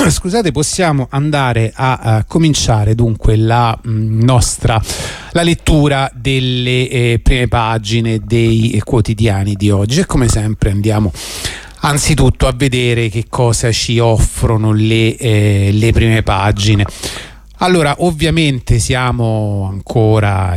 scusate, possiamo andare a cominciare dunque la lettura delle prime pagine dei quotidiani di oggi, e come sempre andiamo anzitutto a vedere che cosa ci offrono le prime pagine. Allora, ovviamente siamo ancora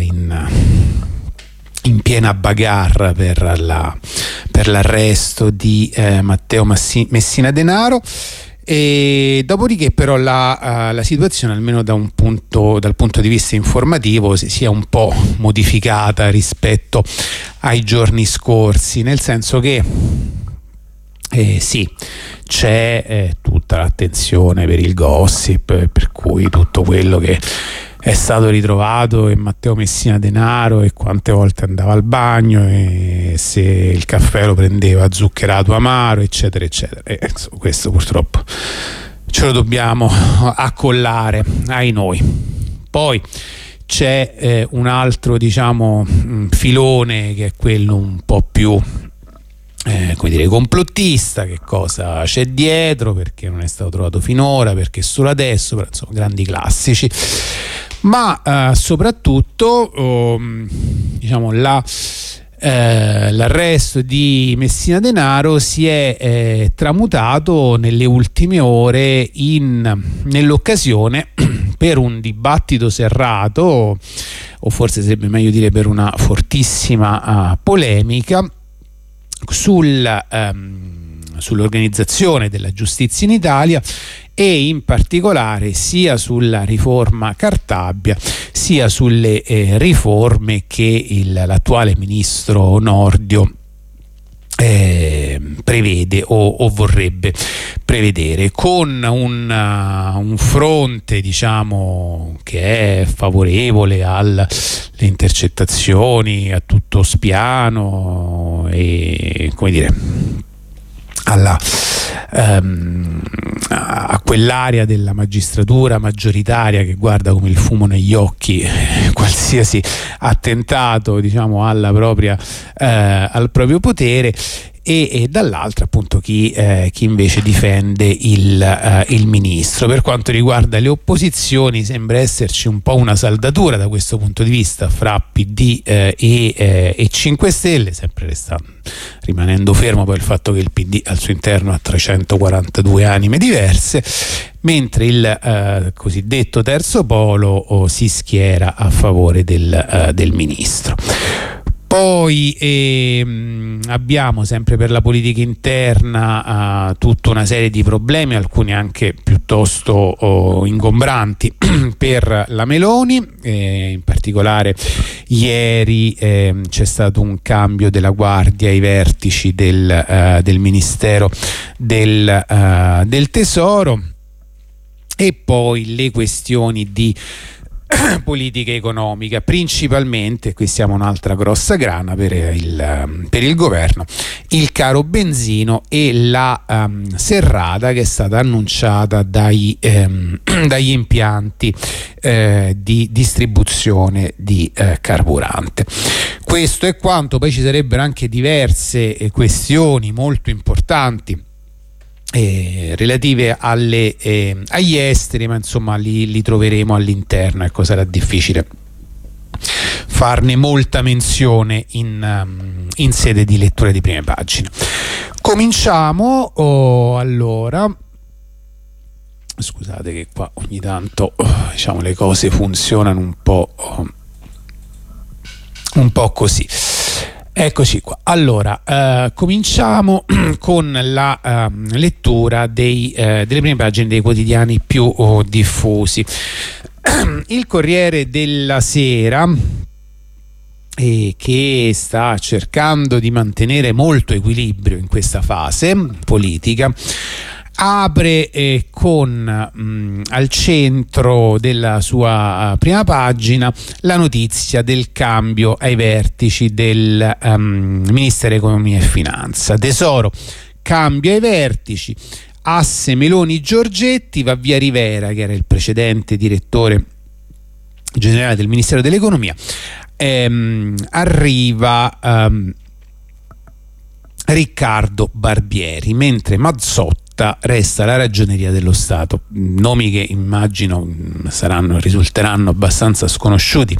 in piena bagarre per l'arresto di Matteo Messina Denaro, e dopodiché però la situazione, almeno dal punto di vista informativo, si è un po' modificata rispetto ai giorni scorsi, nel senso che sì, c'è tutta l'attenzione per il gossip, per cui tutto quello che è stato ritrovato è Matteo Messina Denaro, e quante volte andava al bagno, e se il caffè lo prendeva zuccherato amaro, eccetera eccetera. E questo purtroppo ce lo dobbiamo accollare ai noi. Poi c'è un altro, diciamo, filone, che è quello un po' più come dire, complottista. Che cosa c'è dietro, perché non è stato trovato finora, perché solo adesso, però insomma grandi classici. Ma soprattutto diciamo l'arresto di Messina Denaro si è tramutato nelle ultime ore nell'occasione per un dibattito serrato, o forse sarebbe meglio dire per una fortissima polemica sull'organizzazione della giustizia in Italia, e in particolare sia sulla riforma Cartabia sia sulle riforme che l'attuale ministro Nordio prevede o vorrebbe prevedere, con un fronte, diciamo, che è favorevole alle intercettazioni a tutto spiano e, come dire, a quell'area della magistratura maggioritaria che guarda come il fumo negli occhi qualsiasi attentato, diciamo, al proprio potere, e dall'altra appunto chi invece difende il ministro. Per quanto riguarda le opposizioni, sembra esserci un po' una saldatura da questo punto di vista fra PD e 5 Stelle, sempre rimanendo fermo poi il fatto che il PD al suo interno ha 342 anime diverse, mentre il cosiddetto terzo polo si schiera a favore del ministro. Poi abbiamo, sempre per la politica interna, tutta una serie di problemi, alcuni anche piuttosto ingombranti per la Meloni. In particolare ieri c'è stato un cambio della guardia ai vertici del Ministero del Tesoro, e poi le questioni di politica economica, principalmente, qui siamo un'altra grossa grana per il governo, il caro benzino e la serrata che è stata annunciata dagli impianti di distribuzione di carburante. Questo è quanto. Poi ci sarebbero anche diverse questioni molto importanti relative agli esteri, ma insomma li troveremo all'interno, ecco, sarà difficile farne molta menzione in sede di lettura di prime pagine. Cominciamo allora. Scusate che qua ogni tanto diciamo le cose funzionano un po' così. Eccoci qua. Allora, cominciamo con la lettura delle prime pagine dei quotidiani più diffusi. Il Corriere della Sera, che sta cercando di mantenere molto equilibrio in questa fase politica, apre con al centro della sua prima pagina la notizia del cambio ai vertici del Ministero Economia e Finanza. Tesoro, cambio ai vertici, asse Meloni-Giorgetti, va via Rivera, che era il precedente direttore generale del Ministero dell'Economia, arriva Riccardo Barbieri, mentre Mazzotta resta la Ragioneria dello Stato, nomi che immagino risulteranno abbastanza sconosciuti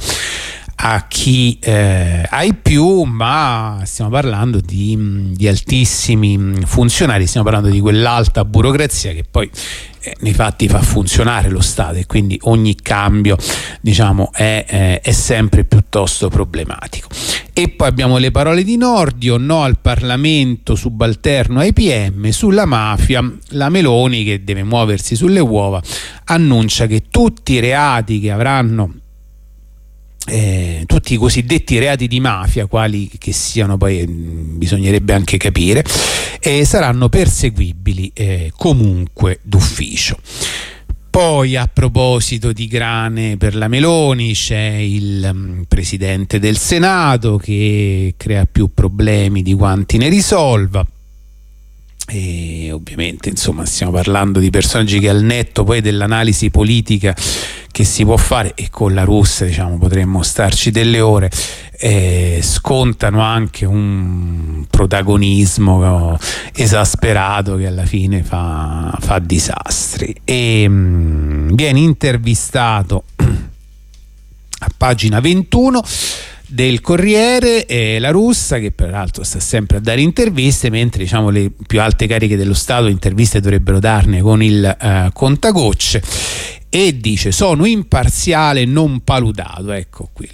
ai più, ma stiamo parlando di altissimi funzionari, stiamo parlando di quell'alta burocrazia che poi nei fatti fa funzionare lo Stato, e quindi ogni cambio, diciamo, è sempre piuttosto problematico. E poi abbiamo le parole di Nordio: no al Parlamento subalterno ai PM. Sulla mafia, la Meloni, che deve muoversi sulle uova, annuncia che tutti i reati che avranno tutti i cosiddetti reati di mafia, quali che siano, poi bisognerebbe anche capire, saranno perseguibili comunque d'ufficio. Poi, a proposito di grane per la Meloni, c'è il presidente del Senato che crea più problemi di quanti ne risolva. E ovviamente, insomma, stiamo parlando di personaggi che, al netto poi dell'analisi politica che si può fare, e con la Russia, diciamo, potremmo starci delle ore, scontano anche un protagonismo esasperato che alla fine fa disastri. E viene intervistato a pagina 21 del Corriere la Russa, che peraltro sta sempre a dare interviste, mentre, diciamo, le più alte cariche dello Stato interviste dovrebbero darne con il contagocce, e dice: sono imparziale, non paludato. Ecco qui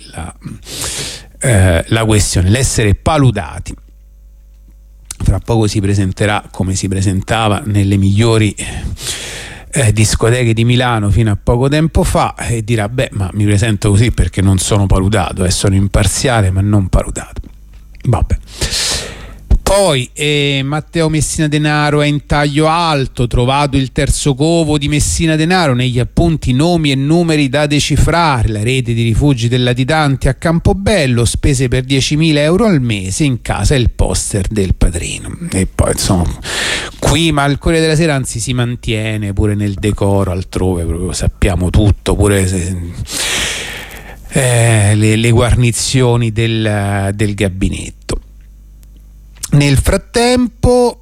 la questione, l'essere paludati. Fra poco si presenterà come si presentava nelle migliori discoteche di Milano fino a poco tempo fa, e dirà: beh, ma mi presento così perché non sono paludato, sono imparziale ma non paludato. Vabbè. Poi Matteo Messina Denaro è in taglio alto, trovato il terzo covo di Messina Denaro, negli appunti nomi e numeri da decifrare, la rete di rifugi del latitante a Campobello, spese per 10.000 euro al mese, in casa il poster del padrino. E poi, insomma, qui, ma il Corriere della Sera anzi si mantiene pure nel decoro, altrove proprio sappiamo tutto, pure le guarnizioni del gabinetto. Nel frattempo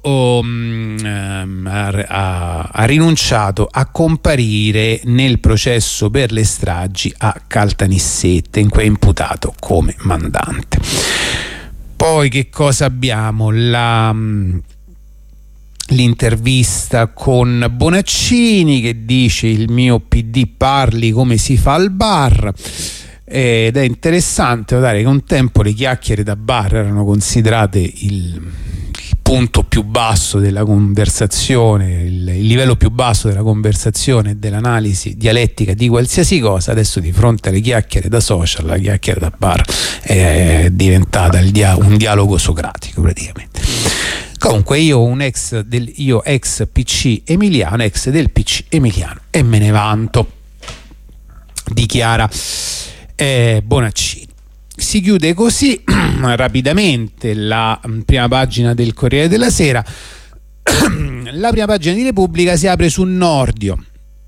ha rinunciato a comparire nel processo per le stragi a Caltanissette, in cui è imputato come mandante. Poi che cosa abbiamo? L'intervista con Bonaccini, che dice: il mio PD parli come si fa al bar. Ed è interessante notare che un tempo le chiacchiere da bar erano considerate il punto più basso della conversazione, il livello più basso della conversazione e dell'analisi dialettica di qualsiasi cosa. Adesso, di fronte alle chiacchiere da social, la chiacchiera da bar è diventata un dialogo socratico praticamente. Comunque, io ex PC emiliano, ex del PC emiliano, e me ne vanto, dichiara Bonaccini. Si chiude così rapidamente la prima pagina del Corriere della Sera. La prima pagina di Repubblica si apre su Nordio,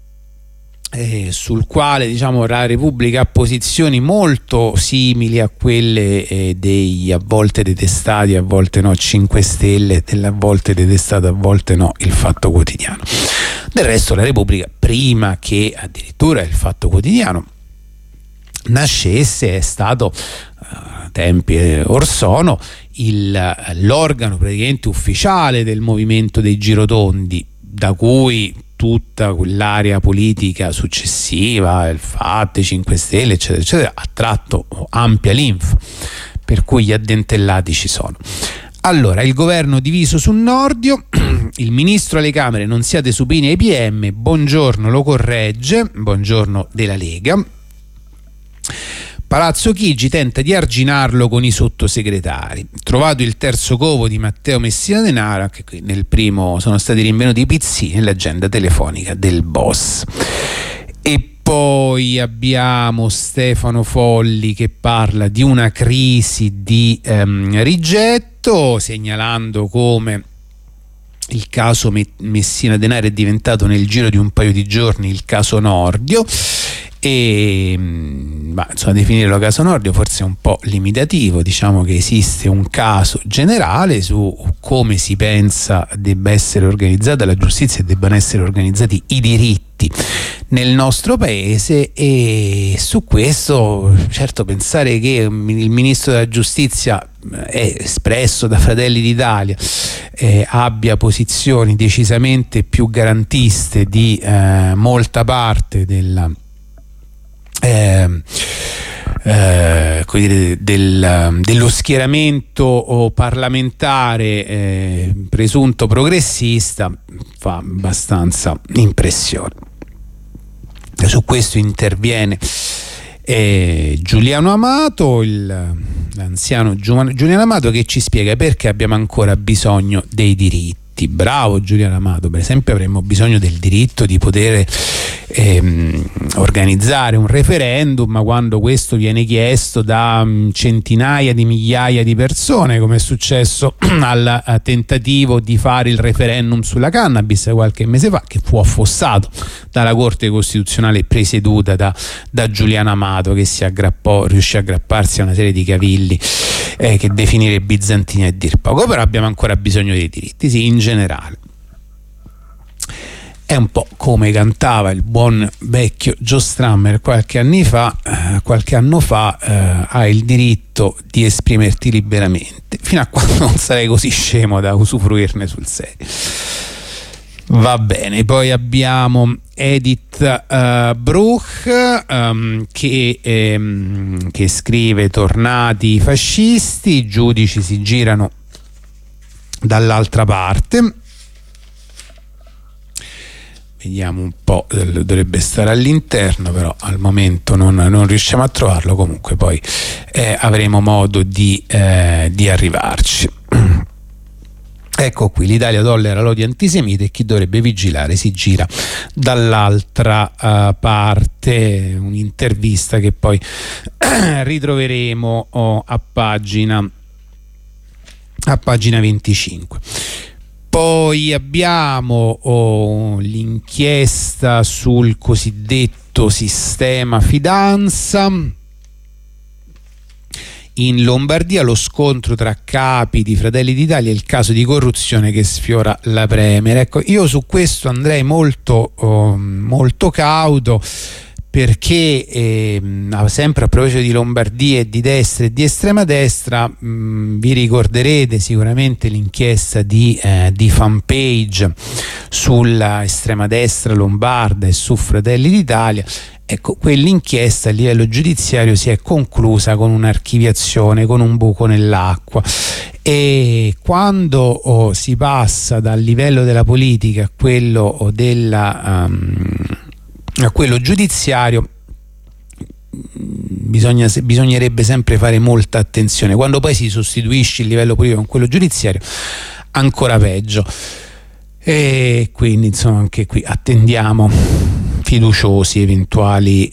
sul quale, diciamo, la Repubblica ha posizioni molto simili a quelle dei a volte detestati, a volte no 5 Stelle, a volte detestato, a volte no il Fatto Quotidiano. Del resto, la Repubblica, prima che addirittura il Fatto Quotidiano nascesse, è stato tempi or sono l'organo praticamente ufficiale del movimento dei girotondi, da cui tutta quell'area politica successiva, il FAT, 5 Stelle, eccetera eccetera, ha tratto ampia linfa, per cui gli addentellati ci sono. Allora, il governo diviso su Nordio, il ministro alle Camere: non siate supini ai PM, Bongiorno lo corregge, Bongiorno della Lega. Palazzo Chigi tenta di arginarlo con i sottosegretari. Trovato il terzo covo di Matteo Messina Denaro, anche qui nel primo sono stati rinvenuti i pizzini nell'agenda telefonica del boss. E poi abbiamo Stefano Folli che parla di una crisi di rigetto, segnalando come il caso Messina Denaro è diventato nel giro di un paio di giorni il caso Nordio. ma insomma, definirlo caso Nordio forse è un po' limitativo. Diciamo che esiste un caso generale su come si pensa debba essere organizzata la giustizia e debbano essere organizzati i diritti nel nostro paese, e su questo certo pensare che il ministro della giustizia è espresso da Fratelli d'Italia abbia posizioni decisamente più garantiste di molta parte dello schieramento parlamentare presunto progressista fa abbastanza impressione. Su questo interviene Giuliano Amato, l'anziano Giuliano Amato, che ci spiega perché abbiamo ancora bisogno dei diritti. Bravo Giuliano Amato, per esempio avremmo bisogno del diritto di poter organizzare un referendum quando questo viene chiesto da centinaia di migliaia di persone, come è successo al tentativo di fare il referendum sulla cannabis qualche mese fa, che fu affossato dalla Corte Costituzionale presieduta da Giuliano Amato, che riuscì a aggrapparsi a una serie di cavilli che definire bizantini è dir poco. Però abbiamo ancora bisogno dei diritti, sì, in generale. È un po' come cantava il buon vecchio Joe Strummer qualche anno fa, hai il diritto di esprimerti liberamente, fino a quando non sarai così scemo da usufruirne sul serio. Va bene, poi abbiamo Edith Bruch che scrive: tornati i fascisti, i giudici si girano dall'altra parte. Vediamo un po', dovrebbe stare all'interno, però al momento non riusciamo a trovarlo. Comunque poi avremo modo di arrivarci. Ecco qui: l'Italia tollera l'odio antisemita e chi dovrebbe vigilare si gira dall'altra parte. Un'intervista che poi ritroveremo a pagina 25. Poi abbiamo l'inchiesta sul cosiddetto sistema fidanza. In Lombardia lo scontro tra capi di Fratelli d'Italia e il caso di corruzione che sfiora la Premier. Ecco, io su questo andrei molto cauto, perché sempre a proposito di Lombardia e di destra e di estrema destra, vi ricorderete sicuramente l'inchiesta di Fanpage sulla estrema destra lombarda e su Fratelli d'Italia. Ecco, quell'inchiesta a livello giudiziario si è conclusa con un'archiviazione, con un buco nell'acqua, e quando si passa dal livello della politica a quello giudiziario, bisognerebbe sempre fare molta attenzione. Quando poi si sostituisce il livello politico con quello giudiziario, ancora peggio. E quindi insomma anche qui attendiamo fiduciosi eventuali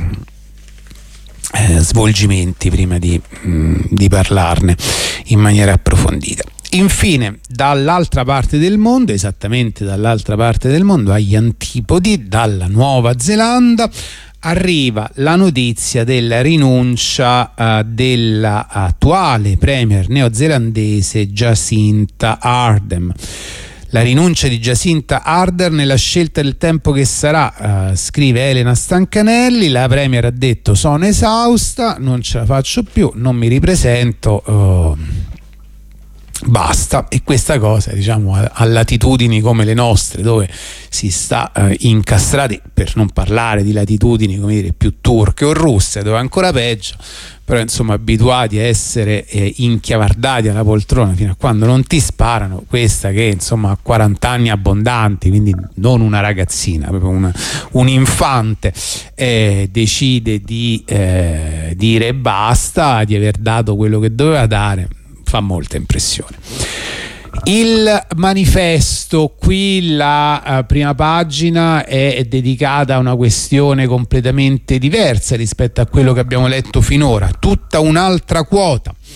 svolgimenti prima di parlarne in maniera approfondita. Infine, dall'altra parte del mondo, esattamente dall'altra parte del mondo, agli antipodi, dalla Nuova Zelanda, arriva la notizia della rinuncia dell'attuale premier neozelandese Jacinda Ardern. La rinuncia di Jacinda Ardern nella scelta del tempo che sarà, scrive Elena Stancanelli. La premier ha detto: sono esausta, non ce la faccio più, non mi ripresento, basta. E questa cosa, diciamo, a latitudini come le nostre, dove si sta incastrati, per non parlare di latitudini, come dire, più turche o russe, dove è ancora peggio, però insomma abituati a essere inchiavardati alla poltrona fino a quando non ti sparano, questa che insomma ha 40 anni abbondanti, quindi non una ragazzina, proprio un infante, decide di dire basta, di aver dato quello che doveva dare, fa molta impressione. Il Manifesto, qui la prima pagina è dedicata a una questione completamente diversa rispetto a quello che abbiamo letto finora, tutta un'altra quota.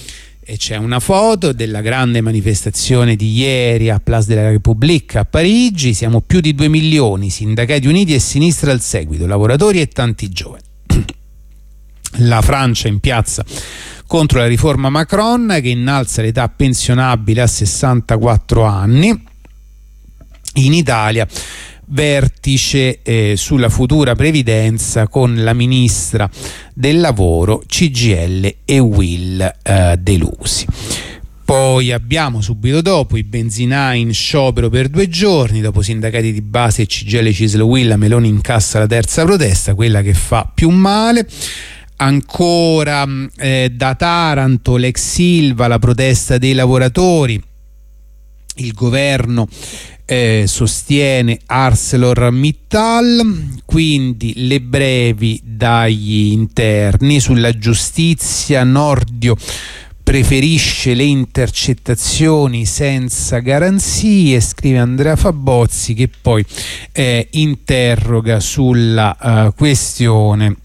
e c'è una foto della grande manifestazione di ieri a Place de la République a Parigi. Siamo più di 2 milioni, sindacati uniti e sinistra al seguito, lavoratori e tanti giovani. La Francia in piazza contro la riforma Macron che innalza l'età pensionabile a 64 anni. In Italia vertice sulla futura previdenza con la ministra del lavoro, CGIL e UIL delusi. Poi abbiamo subito dopo i benzinai in sciopero per 2 giorni, dopo sindacati di base e CGIL, CISL, UIL, Meloni incassa la terza protesta, quella che fa più male. Ancora da Taranto, l'ex Ilva, la protesta dei lavoratori. Il governo sostiene ArcelorMittal, quindi le brevi dagli interni. Sulla giustizia, Nordio preferisce le intercettazioni senza garanzie, scrive Andrea Fabozzi, che poi interroga sulla questione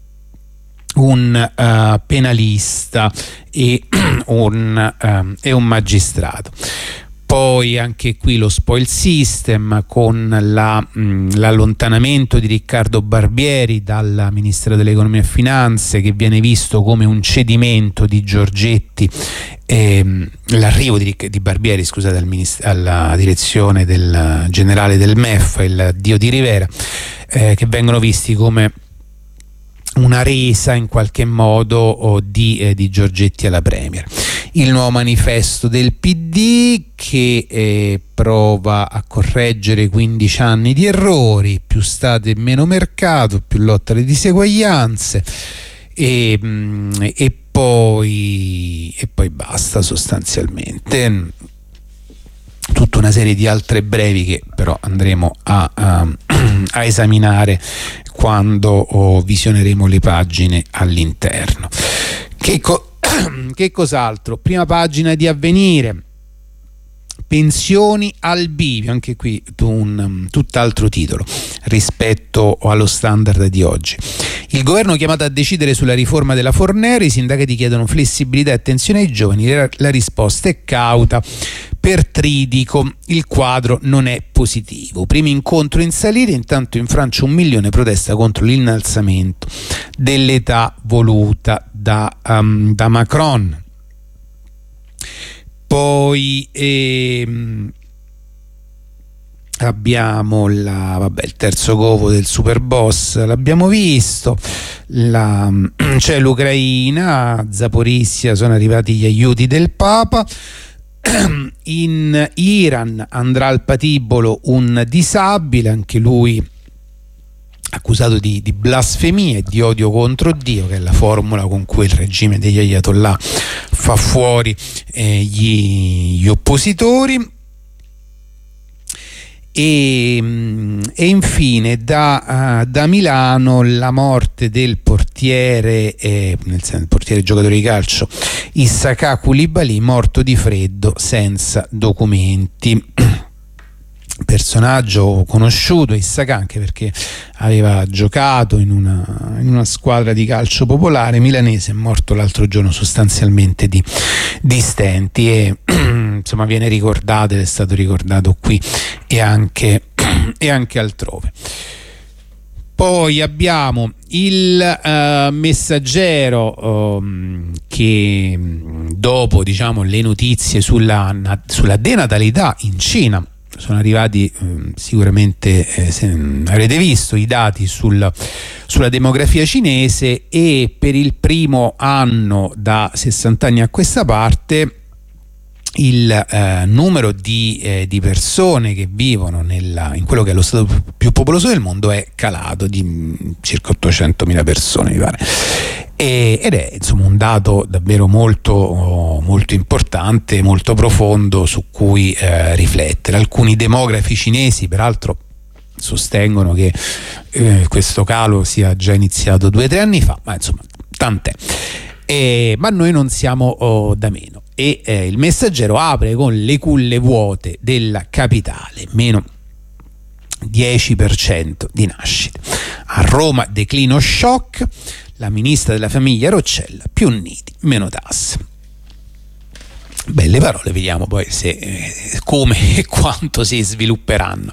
un penalista e un magistrato. Poi anche qui lo spoil system con l'allontanamento di Riccardo Barbieri dal Ministero dell'Economia e Finanze, che viene visto come un cedimento di Giorgetti, l'arrivo di Barbieri, scusate, alla direzione del generale del MEF, il dio di Rivera, che vengono visti come una resa in qualche modo di Giorgetti alla Premier. Il nuovo manifesto del PD che prova a correggere 15 anni di errori, più Stato e meno mercato, più lotta alle diseguaglianze e poi basta sostanzialmente. Tutta una serie di altre brevi che però andremo a esaminare quando visioneremo le pagine all'interno. Che cos'altro? Prima pagina di Avvenire. Pensioni al bivio, anche qui un tutt'altro titolo rispetto allo standard di oggi. Il governo è chiamato a decidere sulla riforma della Fornero, i sindacati chiedono flessibilità e attenzione ai giovani, la risposta è cauta. Per Tridico il quadro non è positivo. Primo incontro in salire, intanto in Francia 1 milione protesta contro l'innalzamento dell'età voluta da Macron. Poi abbiamo il terzo covo del Superboss, l'abbiamo visto, c'è l'Ucraina, a Zaporizia sono arrivati gli aiuti del Papa. In Iran andrà al patibolo un disabile, anche lui accusato di blasfemia e di odio contro Dio, che è la formula con cui il regime degli Ayatollah fa fuori gli oppositori. E infine da Milano la morte del portiere, portiere giocatore di calcio Issaka Coulibaly, morto di freddo senza documenti. Personaggio conosciuto Issaka anche perché aveva giocato in una squadra di calcio popolare milanese, è morto l'altro giorno sostanzialmente di stenti e insomma viene ricordato ed è stato ricordato qui e anche altrove. Poi abbiamo il Messaggero che dopo le notizie sulla denatalità in Cina sono arrivati, sicuramente avrete visto i dati sulla demografia cinese, e per il primo anno da 60 anni a questa parte il numero di persone che vivono in quello che è lo stato più popoloso del mondo è calato di circa 800.000 persone, mi pare, ed è insomma un dato davvero molto molto importante, molto profondo, su cui riflettere. Alcuni demografi cinesi peraltro sostengono che questo calo sia già iniziato 2 o 3 anni fa, ma insomma tant'è. Ma noi non siamo da meno, e il Messaggero apre con le culle vuote della capitale, meno 10% di nascite. A Roma declino shock, la ministra della famiglia Roccella, più nidi, meno tasse. Belle parole, vediamo poi se come e quanto si svilupperanno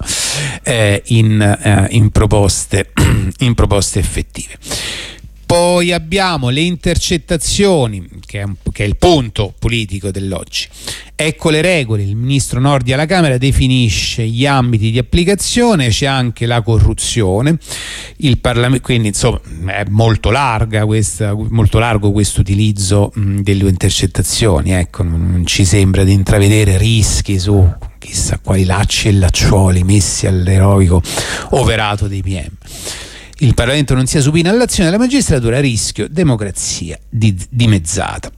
in proposte effettive. Poi abbiamo le intercettazioni, che è il punto politico dell'oggi. Ecco le regole, il ministro Nordio alla Camera definisce gli ambiti di applicazione, c'è anche la corruzione, il Parlamento, quindi insomma è molto largo questo utilizzo delle intercettazioni, ecco, non ci sembra di intravedere rischi su chissà quali lacci e lacciuoli messi all'eroico operato dei PM. Il Parlamento non sia supino all'azione della magistratura, rischio democrazia dimezzata.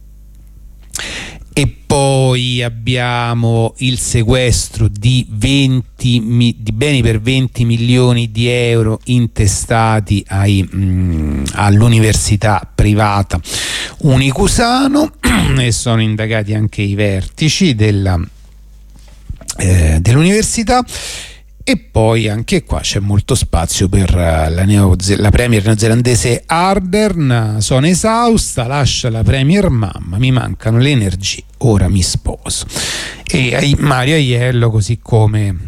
E poi abbiamo il sequestro di beni per 20 milioni di euro intestati all'università privata Unicusano, e sono indagati anche i vertici dell'università. E poi anche qua c'è molto spazio per la premier neozelandese Ardern. Sono esausta, lascia la premier mamma, mi mancano le energie, ora mi sposo. E Mario Aiello, così come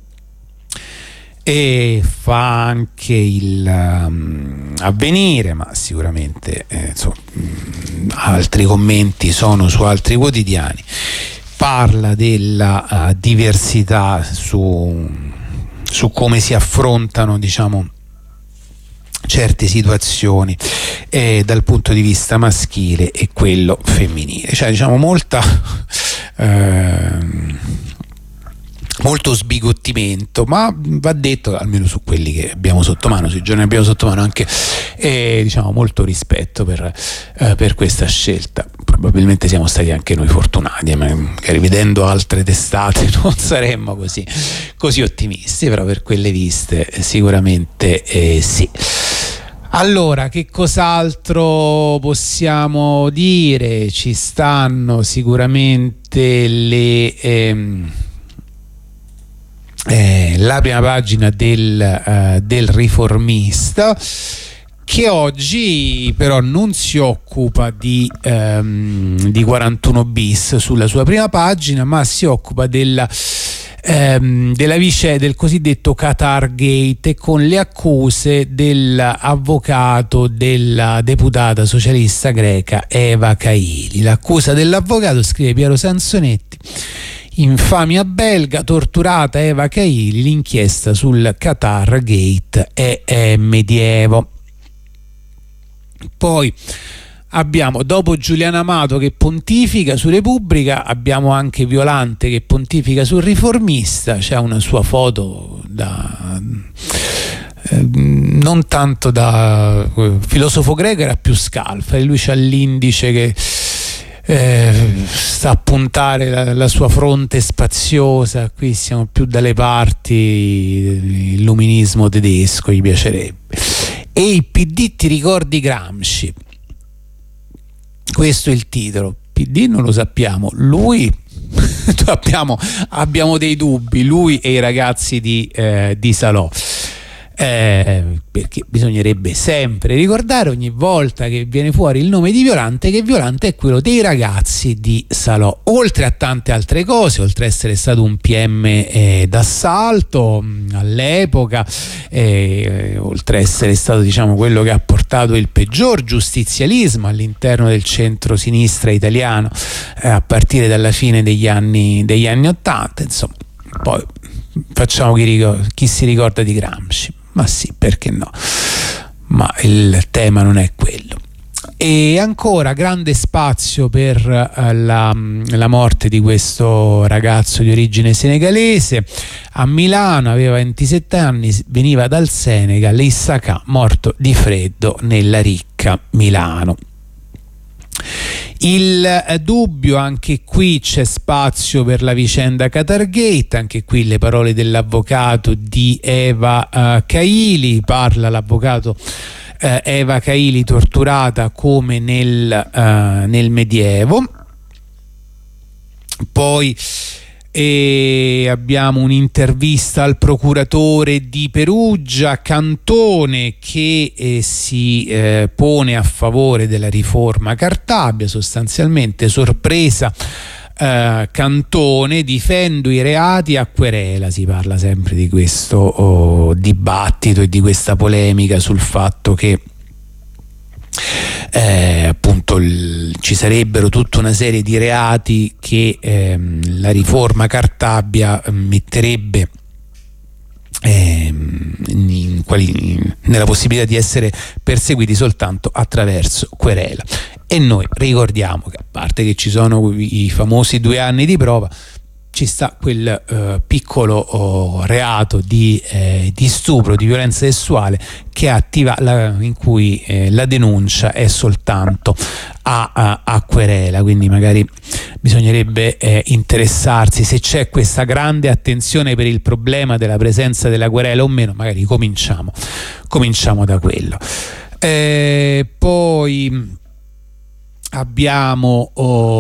e fa anche il Avvenire, ma sicuramente altri commenti sono su altri quotidiani. Parla della diversità su come si affrontano, diciamo, certe situazioni dal punto di vista maschile e quello femminile, cioè diciamo molto sbigottimento, ma va detto, almeno su quelli che abbiamo sotto mano, sui giorni che abbiamo sotto mano, anche diciamo molto rispetto per questa scelta. Probabilmente siamo stati anche noi fortunati, magari vedendo altre testate non saremmo così ottimisti, però per quelle viste sicuramente sì. Allora, che cos'altro possiamo dire? Ci stanno sicuramente la prima pagina del Riformista, che oggi però non si occupa di 41 bis sulla sua prima pagina, ma si occupa della vicenda del cosiddetto Qatar Gate, con le accuse dell'avvocato della deputata socialista greca Eva Kaili. L'accusa dell'avvocato, scrive Piero Sansonetti: infamia belga, torturata Eva Kaili, l'inchiesta sul Qatar Gate è medievo. Poi abbiamo, dopo Giuliano Amato che pontifica su Repubblica, abbiamo anche Violante che pontifica sul Riformista. C'è una sua foto non tanto da filosofo greco, era più Scalfari, lui c'ha l'indice che sta a puntare la sua fronte spaziosa. Qui siamo più dalle parti illuminismo tedesco, gli piacerebbe. E il PD ti ricordi Gramsci? Questo è il titolo. PD non lo sappiamo, lui abbiamo dei dubbi, lui e i ragazzi di Salò. Perché bisognerebbe sempre ricordare, ogni volta che viene fuori il nome di Violante, che Violante è quello dei ragazzi di Salò, oltre a tante altre cose, oltre a essere stato un PM d'assalto all'epoca, oltre a essere stato, diciamo, quello che ha portato il peggior giustizialismo all'interno del centro-sinistra italiano a partire dalla fine degli anni 80, insomma. Poi facciamo chi si ricorda di Gramsci. Ma sì, perché no? Ma il tema non è quello. E ancora grande spazio per la morte di questo ragazzo di origine senegalese. A Milano, aveva 27 anni, veniva dal Senegal, Issaka, morto di freddo nella ricca Milano. Il dubbio, anche qui c'è spazio per la vicenda Qatar Gate, anche qui le parole dell'avvocato di Eva Kaili. Parla l'avvocato Eva Kaili, torturata come nel Medievo. Poi e abbiamo un'intervista al procuratore di Perugia, Cantone, che si pone a favore della riforma Cartabia, sostanzialmente sorpresa. Cantone, difendo i reati a querela. Si parla sempre di questo dibattito e di questa polemica sul fatto che appunto ci sarebbero tutta una serie di reati che la riforma Cartabia metterebbe nella possibilità di essere perseguiti soltanto attraverso querela. E noi ricordiamo che, a parte che ci sono i famosi 2 anni di prova, ci sta quel piccolo reato di stupro, di violenza sessuale, che in cui la denuncia è soltanto a querela. Quindi magari bisognerebbe interessarsi se c'è questa grande attenzione per il problema della presenza della querela o meno. Magari cominciamo da quello. Poi abbiamo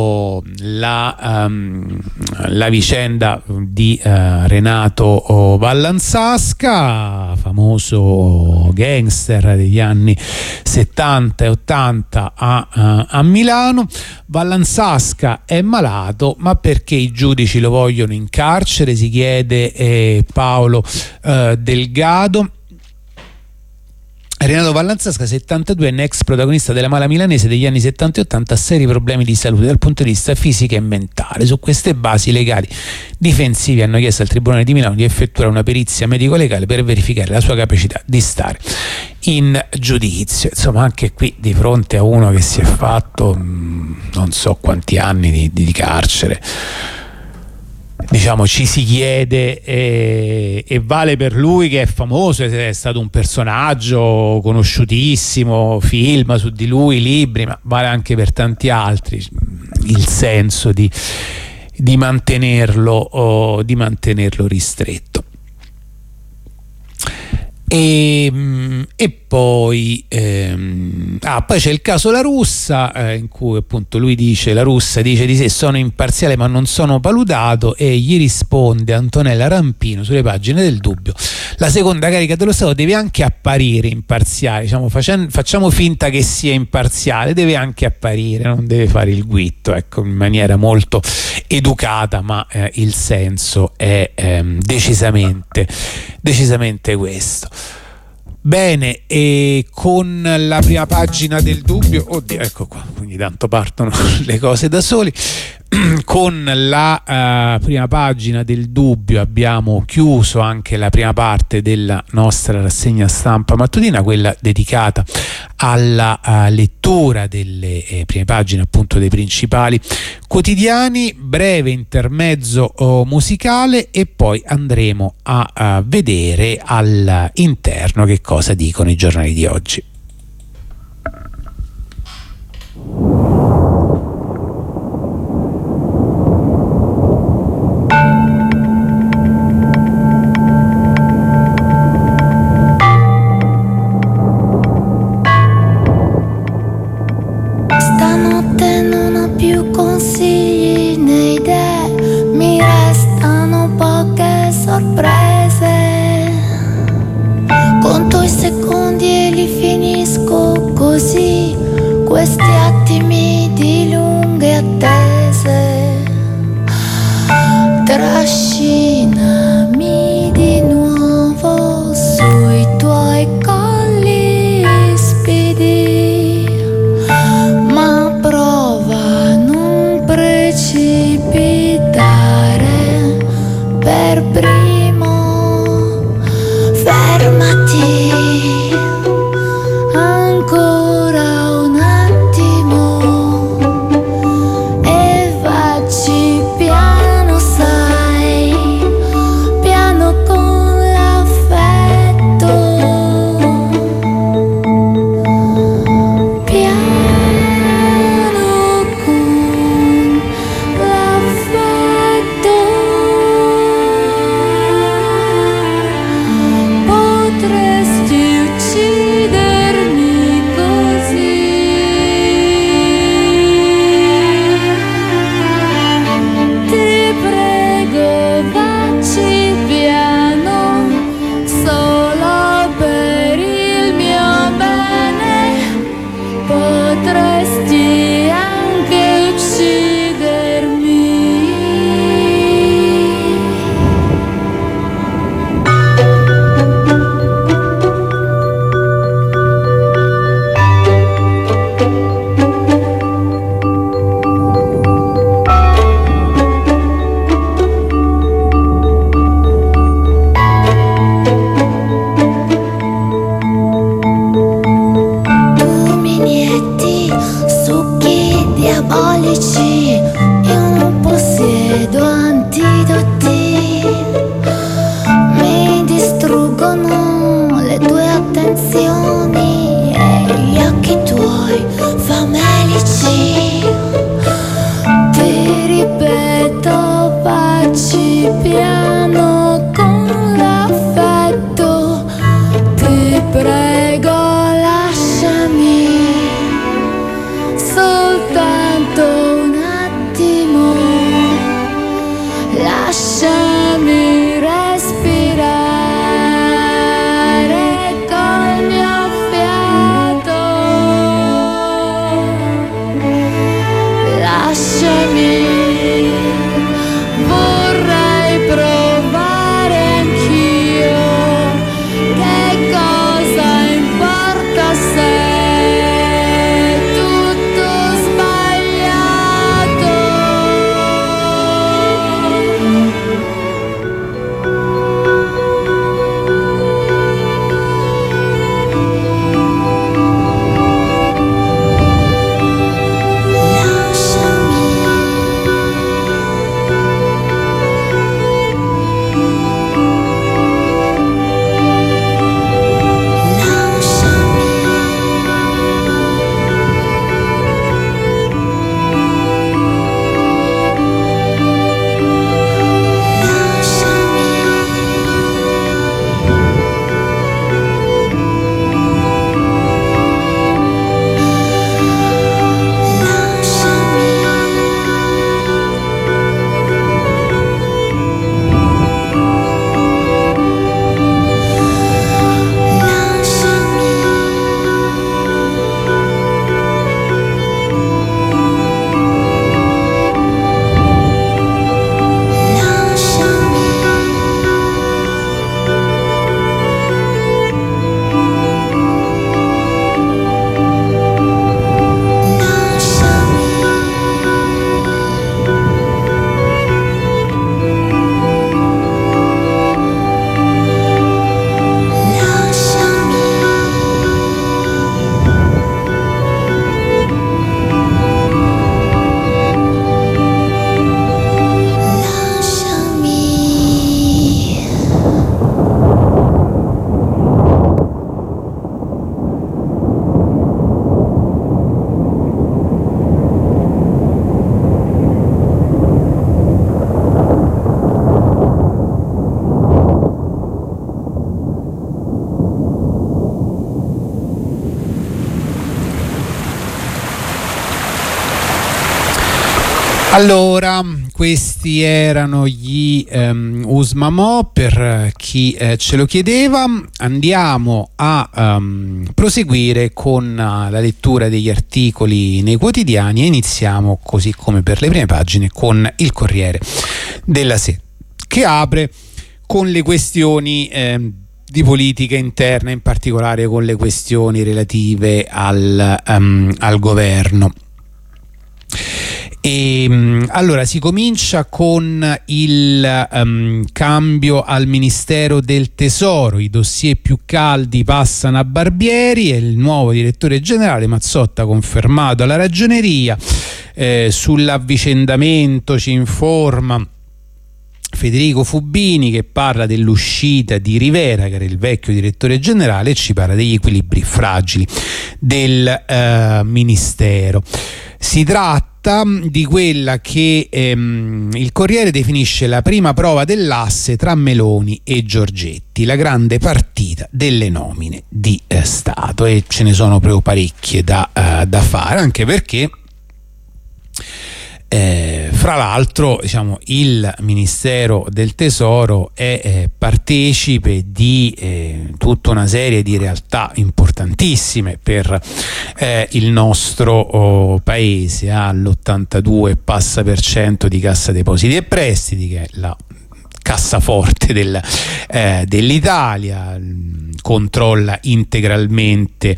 la vicenda di Renato Vallanzasca, famoso gangster degli anni 70 e 80 a Milano. Vallanzasca è malato, ma perché i giudici lo vogliono in carcere? Si chiede Paolo Delgado. Renato Vallanzasca, 72enne, ex protagonista della mala milanese degli anni 70 e 80, ha seri problemi di salute dal punto di vista fisico e mentale. Su queste basi, i legali difensivi hanno chiesto al Tribunale di Milano di effettuare una perizia medico-legale per verificare la sua capacità di stare in giudizio. Insomma, anche qui di fronte a uno che si è fatto non so quanti anni di carcere, diciamo, ci si chiede, e vale per lui che è famoso, è stato un personaggio conosciutissimo, film su di lui, libri, ma vale anche per tanti altri, il senso di mantenerlo ristretto. E poi poi c'è il caso La Russa, in cui appunto La Russa dice di sé: sono imparziale ma non sono palutato, e gli risponde Antonella Rampino sulle pagine del Dubbio: la seconda carica dello Stato deve anche apparire imparziale, diciamo, facciamo finta che sia imparziale, deve anche apparire, non deve fare il guitto, ecco, in maniera molto educata, ma il senso è decisamente questo. Bene, e con la prima pagina del Dubbio, oddio, ecco qua, ogni tanto partono le cose da soli. Con la prima pagina del Dubbio abbiamo chiuso anche la prima parte della nostra rassegna stampa mattutina, quella dedicata alla lettura delle prime pagine appunto dei principali quotidiani. Breve intermezzo musicale e poi andremo a vedere all'interno che cosa dicono i giornali di oggi. Conto i secondi e li finisco Allora, questi erano gli Usmamo, per chi ce lo chiedeva. Andiamo a proseguire con la lettura degli articoli nei quotidiani e iniziamo, così come per le prime pagine, con il Corriere della Sera, che apre con le questioni di politica interna, in particolare con le questioni relative al governo. Allora si comincia con il cambio al Ministero del Tesoro. I dossier più caldi passano a Barbieri e il nuovo direttore generale Mazzotta confermato alla Ragioneria. Sull'avvicendamento ci informa Federico Fubini, che parla dell'uscita di Rivera, che era il vecchio direttore generale, e ci parla degli equilibri fragili del Ministero. Si tratta di quella che il Corriere definisce la prima prova dell'asse tra Meloni e Giorgetti, la grande partita delle nomine di Stato, e ce ne sono proprio parecchie da fare, anche perché fra l'altro, diciamo, il Ministero del Tesoro è partecipe di tutta una serie di realtà importantissime per il nostro paese. Ha l'82 passa per cento di Cassa Depositi e Prestiti, che è la cassaforte dell'Italia, controlla integralmente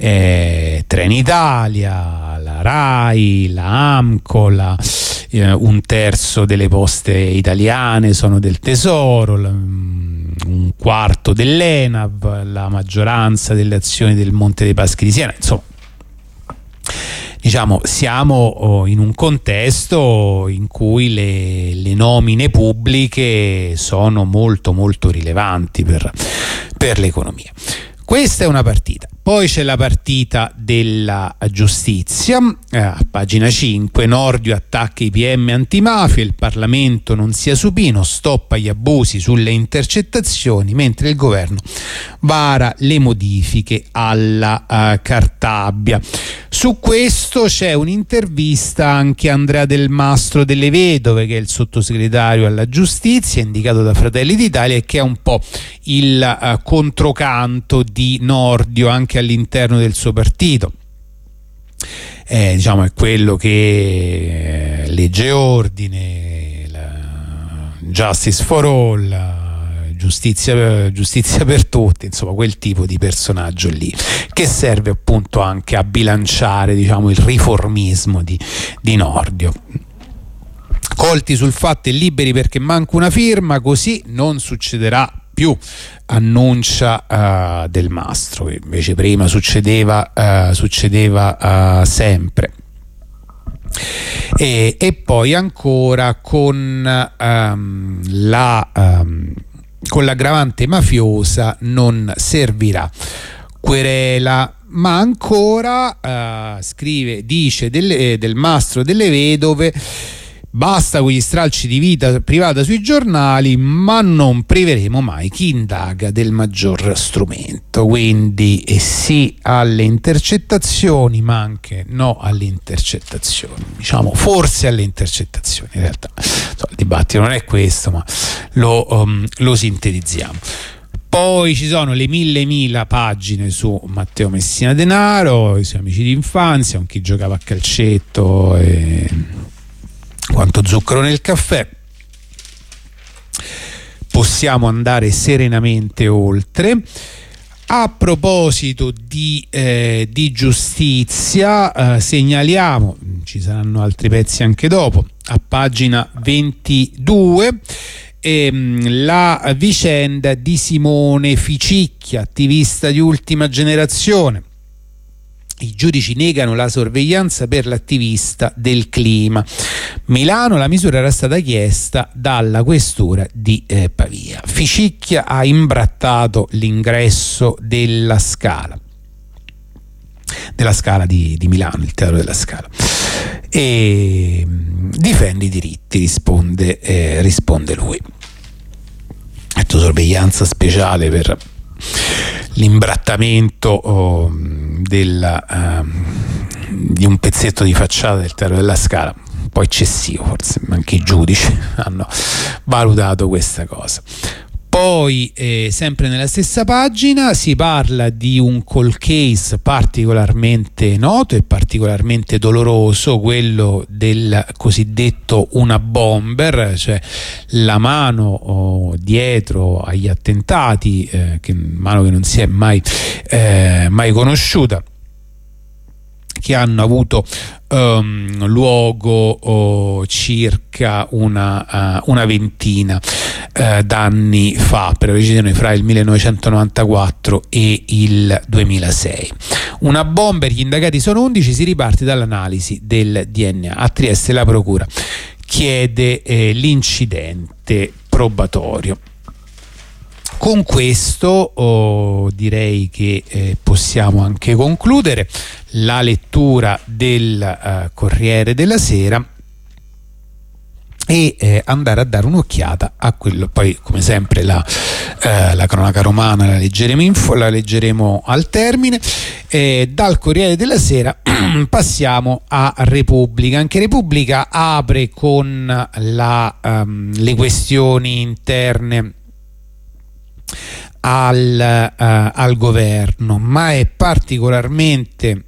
Trenitalia, la RAI, la AMCO, un terzo delle poste italiane sono del Tesoro, un quarto dell'ENAV, la maggioranza delle azioni del Monte dei Paschi di Siena. Insomma, diciamo, siamo in un contesto in cui le nomine pubbliche sono molto molto rilevanti per l'economia. Questa è una partita. Poi c'è la partita della giustizia, a pagina 5, Nordio attacca i PM antimafia, il Parlamento non sia supino, stoppa gli abusi sulle intercettazioni, mentre il governo vara le modifiche alla Cartabia. Su questo c'è un'intervista anche a Andrea Del Mastro Delle Vedove, che è il sottosegretario alla giustizia, indicato da Fratelli d'Italia, e che è un po' il controcanto di Nordio anche all'interno del suo partito. Diciamo, è quello che legge ordine, Justice for All, giustizia per tutti, insomma quel tipo di personaggio lì, che serve appunto anche a bilanciare, diciamo, il riformismo di Nordio. Colti sul fatto e liberi perché manca una firma, così non succederà più, annuncia Del Mastro, che invece prima succedeva sempre. E poi ancora con l'aggravante mafiosa non servirà querela, ma ancora dice Del Mastro Delle Vedove: basta con gli stralci di vita privata sui giornali, ma non priveremo mai chi indaga del maggior strumento. Quindi sì alle intercettazioni, ma anche no alle intercettazioni. Diciamo forse alle intercettazioni, in realtà il dibattito non è questo, ma lo sintetizziamo. Poi ci sono le mille pagine su Matteo Messina Denaro, i suoi amici di infanzia, con chi giocava a calcetto e quanto zucchero nel caffè. Possiamo andare serenamente oltre. A proposito di giustizia, segnaliamo, ci saranno altri pezzi anche dopo, a pagina 22, la vicenda di Simone Ficicchia, attivista di ultima generazione. I giudici negano la sorveglianza per l'attivista del clima. Milano, la misura era stata chiesta dalla questura di Pavia. Ficicchia ha imbrattato l'ingresso della Scala di Milano, il teatro della Scala, e difende i diritti, risponde lui. Sorveglianza speciale per l'imbrattamento di un pezzetto di facciata del teatro della Scala. po' eccessivo, forse anche i giudici hanno valutato questa cosa. Poi sempre nella stessa pagina si parla di un cold case particolarmente noto e particolarmente doloroso, quello del cosiddetto Una Bomber, cioè la mano dietro agli attentati, mano che non si è mai conosciuta, che hanno avuto luogo circa una ventina d'anni fa, per precisione fra il 1994 e il 2006. Una bomber, gli indagati sono 11, si riparte dall'analisi del DNA. A Trieste la procura chiede l'incidente probatorio. Con questo direi che possiamo anche concludere la lettura del Corriere della Sera e andare a dare un'occhiata a quello. Poi, come sempre, la cronaca romana la leggeremo al termine. Dal Corriere della Sera passiamo a Repubblica. Anche Repubblica apre con le questioni interne al governo, ma è particolarmente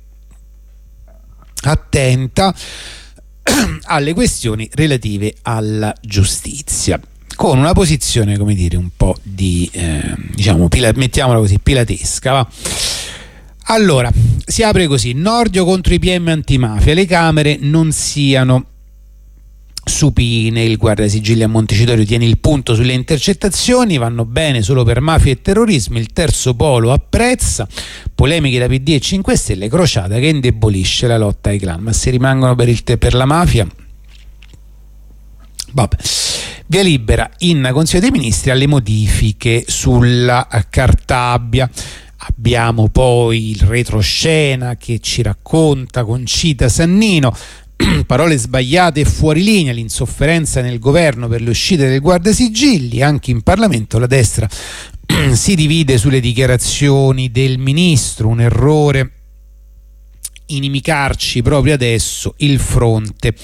attenta alle questioni relative alla giustizia, con una posizione, come dire, un po' di mettiamola così, pilatesca, va? Allora, si apre così: Nordio contro i PM antimafia, le Camere non siano supine, il guardasigilli a Montecitorio tiene il punto sulle intercettazioni, vanno bene solo per mafia e terrorismo, il terzo polo apprezza, polemiche da PD e 5 Stelle, crociata che indebolisce la lotta ai clan. Ma se rimangono per la mafia, vabbè. Via libera in Consiglio dei Ministri alle modifiche sulla Cartabia. Abbiamo poi il retroscena che ci racconta Concita Sannino, parole sbagliate e fuori linea, l'insofferenza nel governo per le uscite del guardasigilli. Anche in Parlamento la destra si divide sulle dichiarazioni del ministro, un errore inimicarci proprio adesso il fronte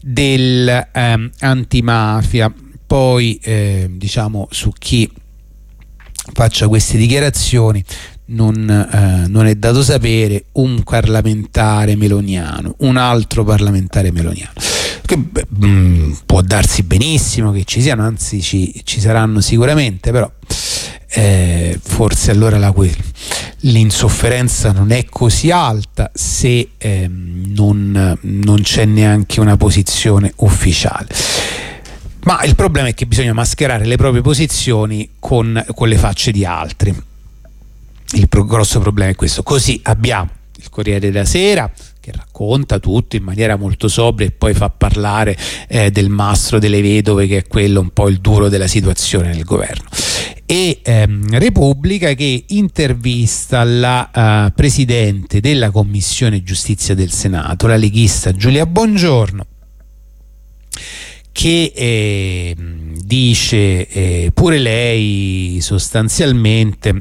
dell'antimafia. Poi su chi faccia queste dichiarazioni non è dato sapere. Un parlamentare meloniano, un altro parlamentare meloniano, che può darsi benissimo che ci siano, anzi ci saranno sicuramente, però forse allora l'insofferenza non è così alta se non c'è neanche una posizione ufficiale. Ma il problema è che bisogna mascherare le proprie posizioni con le facce di altri. Il grosso problema è questo. Così abbiamo il Corriere della Sera che racconta tutto in maniera molto sobria e poi fa parlare del mastro delle vedove, che è quello un po' il duro della situazione nel governo, e Repubblica che intervista la presidente della Commissione Giustizia del Senato, la leghista Giulia Bongiorno, che dice pure lei sostanzialmente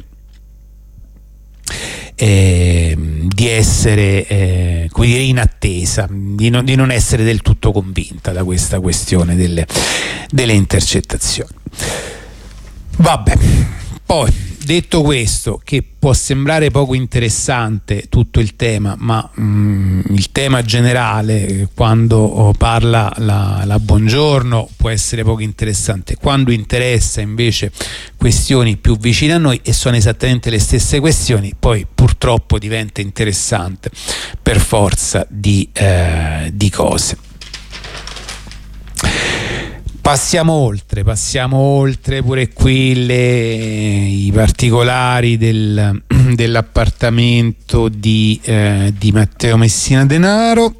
di essere come dire in attesa, di non essere del tutto convinta da questa questione delle intercettazioni. Vabbè, poi detto questo, che può sembrare poco interessante tutto il tema, ma il tema generale, quando parla la Bongiorno, può essere poco interessante. Quando interessa invece questioni più vicine a noi, e sono esattamente le stesse questioni, poi purtroppo diventa interessante per forza di cose. Passiamo oltre pure qui i particolari dell'appartamento di Matteo Messina Denaro,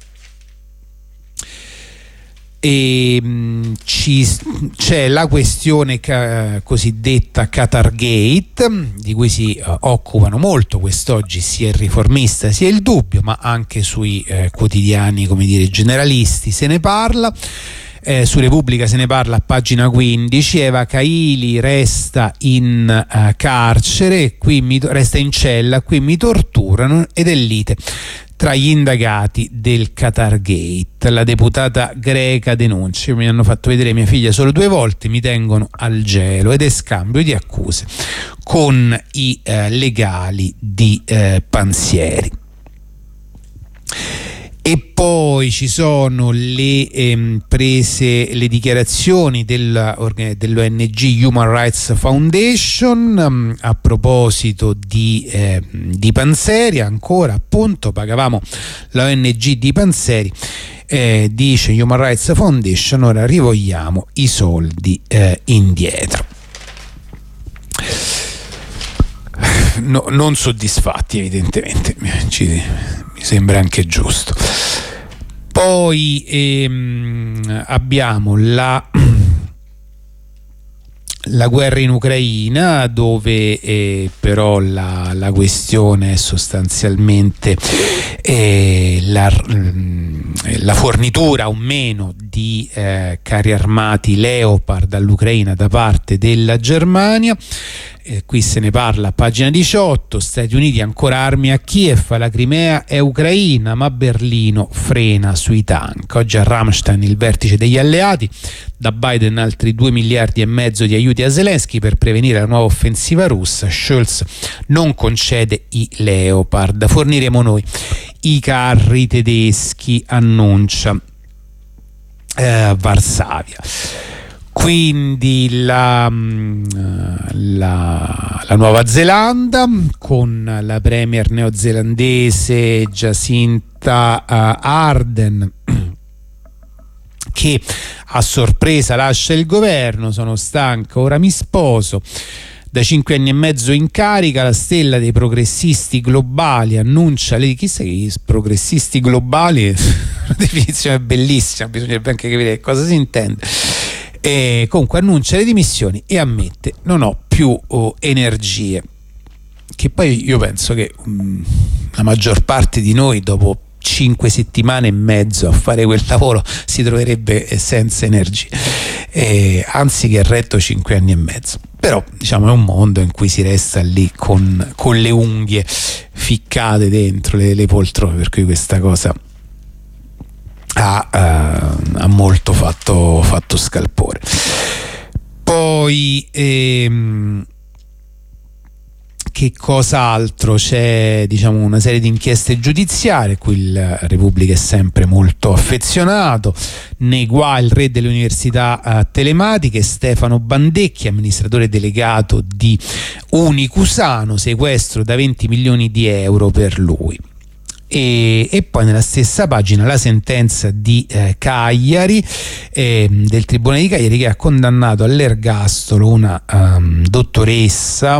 e c'è la questione cosiddetta Qatargate, di cui si occupano molto quest'oggi sia il Riformista sia il Dubbio, ma anche sui quotidiani, come dire, generalisti se ne parla. Su Repubblica se ne parla a pagina 15. Eva Kaili resta in carcere, resta in cella, qui mi torturano, ed è lite tra gli indagati del Qatar Gate. La deputata greca denuncia: mi hanno fatto vedere mia figlia solo 2 volte, mi tengono al gelo, ed è scambio di accuse con i legali di Pansieri. E poi ci sono le dichiarazioni dell'ONG Human Rights Foundation a proposito di Pansieri. Ancora, appunto, pagavamo la ONG di Pansieri, dice Human Rights Foundation, ora rivogliamo i soldi indietro. No, non soddisfatti, evidentemente, mi sembra anche giusto. Poi abbiamo la guerra in Ucraina, dove però la questione è sostanzialmente la fornitura o meno di carri armati Leopard all'Ucraina da parte della Germania. Qui se ne parla a pagina 18. Stati Uniti ancora armi a Kiev, la Crimea è ucraina, ma Berlino frena sui tank. Oggi a Ramstein il vertice degli alleati, da Biden altri 2,5 miliardi di aiuti a Zelensky per prevenire la nuova offensiva russa. Scholz non concede i Leopard, forniremo noi i carri tedeschi, annuncia Varsavia. Quindi la Nuova Zelanda, con la premier neozelandese Jacinda Ardern che a sorpresa lascia il governo. Sono stanca, ora mi sposo. Da 5 anni e mezzo in carica, la stella dei progressisti globali annuncia chissà che i progressisti globali, una definizione bellissima, bisognerebbe anche capire che cosa si intende. Comunque annuncia le dimissioni e ammette: non ho più energie. Che poi io penso che la maggior parte di noi, dopo 5 settimane e mezzo a fare quel lavoro, si troverebbe senza energie, anzi che retto 5 anni e mezzo. Però diciamo è un mondo in cui si resta lì con le unghie ficcate dentro le poltrone, per cui questa cosa ha molto fatto scalpore. Poi che cos'altro c'è? Diciamo una serie di inchieste giudiziarie a cui la Repubblica è sempre molto affezionato. Nei guai il re delle università telematiche, Stefano Bandecchi, amministratore delegato di Unicusano, sequestro da 20 milioni di euro per lui. E poi nella stessa pagina la sentenza di Cagliari, del Tribunale di Cagliari, che ha condannato all'ergastolo una dottoressa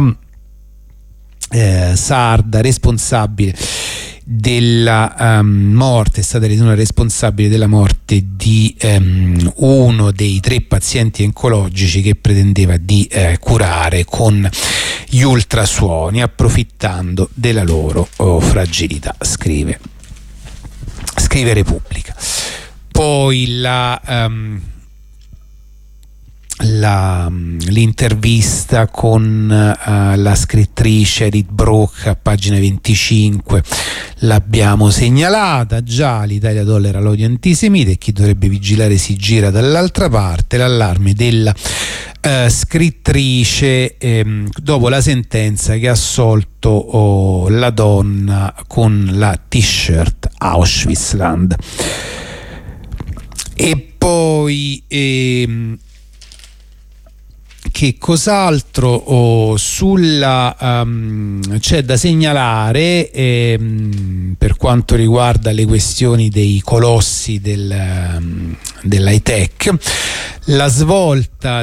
sarda responsabile della morte, è stata ritenuta responsabile della morte di uno dei 3 pazienti oncologici che pretendeva di curare con gli ultrasuoni, approfittando della loro fragilità, scrive Repubblica. Poi l'intervista con la scrittrice Edith Bruck a pagina 25 l'abbiamo segnalata già. L'Italia tollera l'odio antisemita e chi dovrebbe vigilare si gira dall'altra parte. L'allarme della scrittrice dopo la sentenza che ha assolto la donna con la t-shirt Auschwitzland. E poi che cos'altro c'è da segnalare per quanto riguarda le questioni dei colossi dell'high tech? La svolta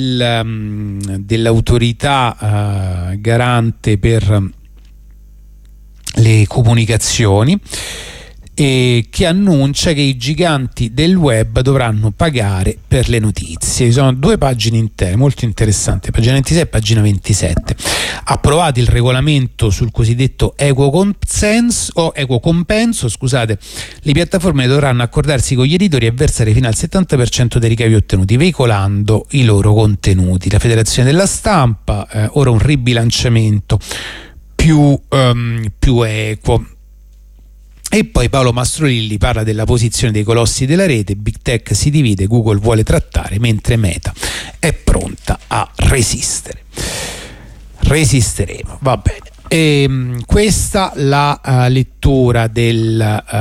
dell'autorità garante per le comunicazioni, che annuncia che i giganti del web dovranno pagare per le notizie. Ci sono 2 pagine intere molto interessanti, pagina 26 e pagina 27. Approvati il regolamento sul cosiddetto equo compenso, le piattaforme dovranno accordarsi con gli editori e versare fino al 70% dei ricavi ottenuti veicolando i loro contenuti. La Federazione della Stampa ora un ribilanciamento più equo. E poi Paolo Mastrolilli parla della posizione dei colossi della rete, Big Tech si divide, Google vuole trattare, mentre Meta è pronta a resistere. Resisteremo, va bene. Questa la lettura di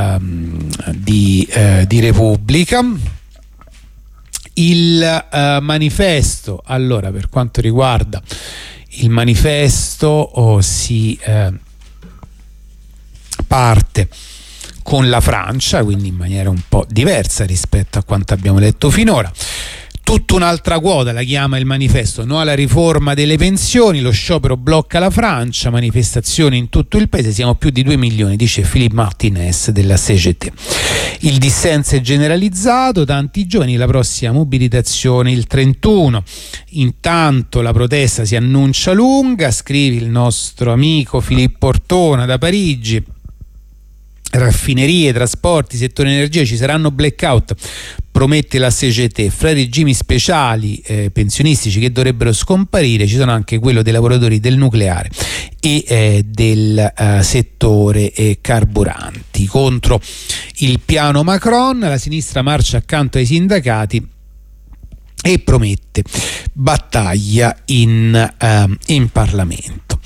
Repubblica. Il manifesto, allora, per quanto riguarda il manifesto si parte con la Francia, quindi in maniera un po' diversa rispetto a quanto abbiamo letto finora. Tutta un'altra quota, la chiama il manifesto, no alla riforma delle pensioni, lo sciopero blocca la Francia, manifestazioni in tutto il paese, siamo più di 2 milioni, dice Philippe Martinez della CGT. Il dissenso è generalizzato, tanti giovani, la prossima mobilitazione il 31. Intanto la protesta si annuncia lunga, scrive il nostro amico Filippo Ortona da Parigi. Raffinerie, trasporti, settore energia, ci saranno blackout, promette la CGT. Fra i regimi speciali pensionistici che dovrebbero scomparire ci sono anche quello dei lavoratori del nucleare e del settore carburanti. Contro il piano Macron la sinistra marcia accanto ai sindacati e promette battaglia in Parlamento.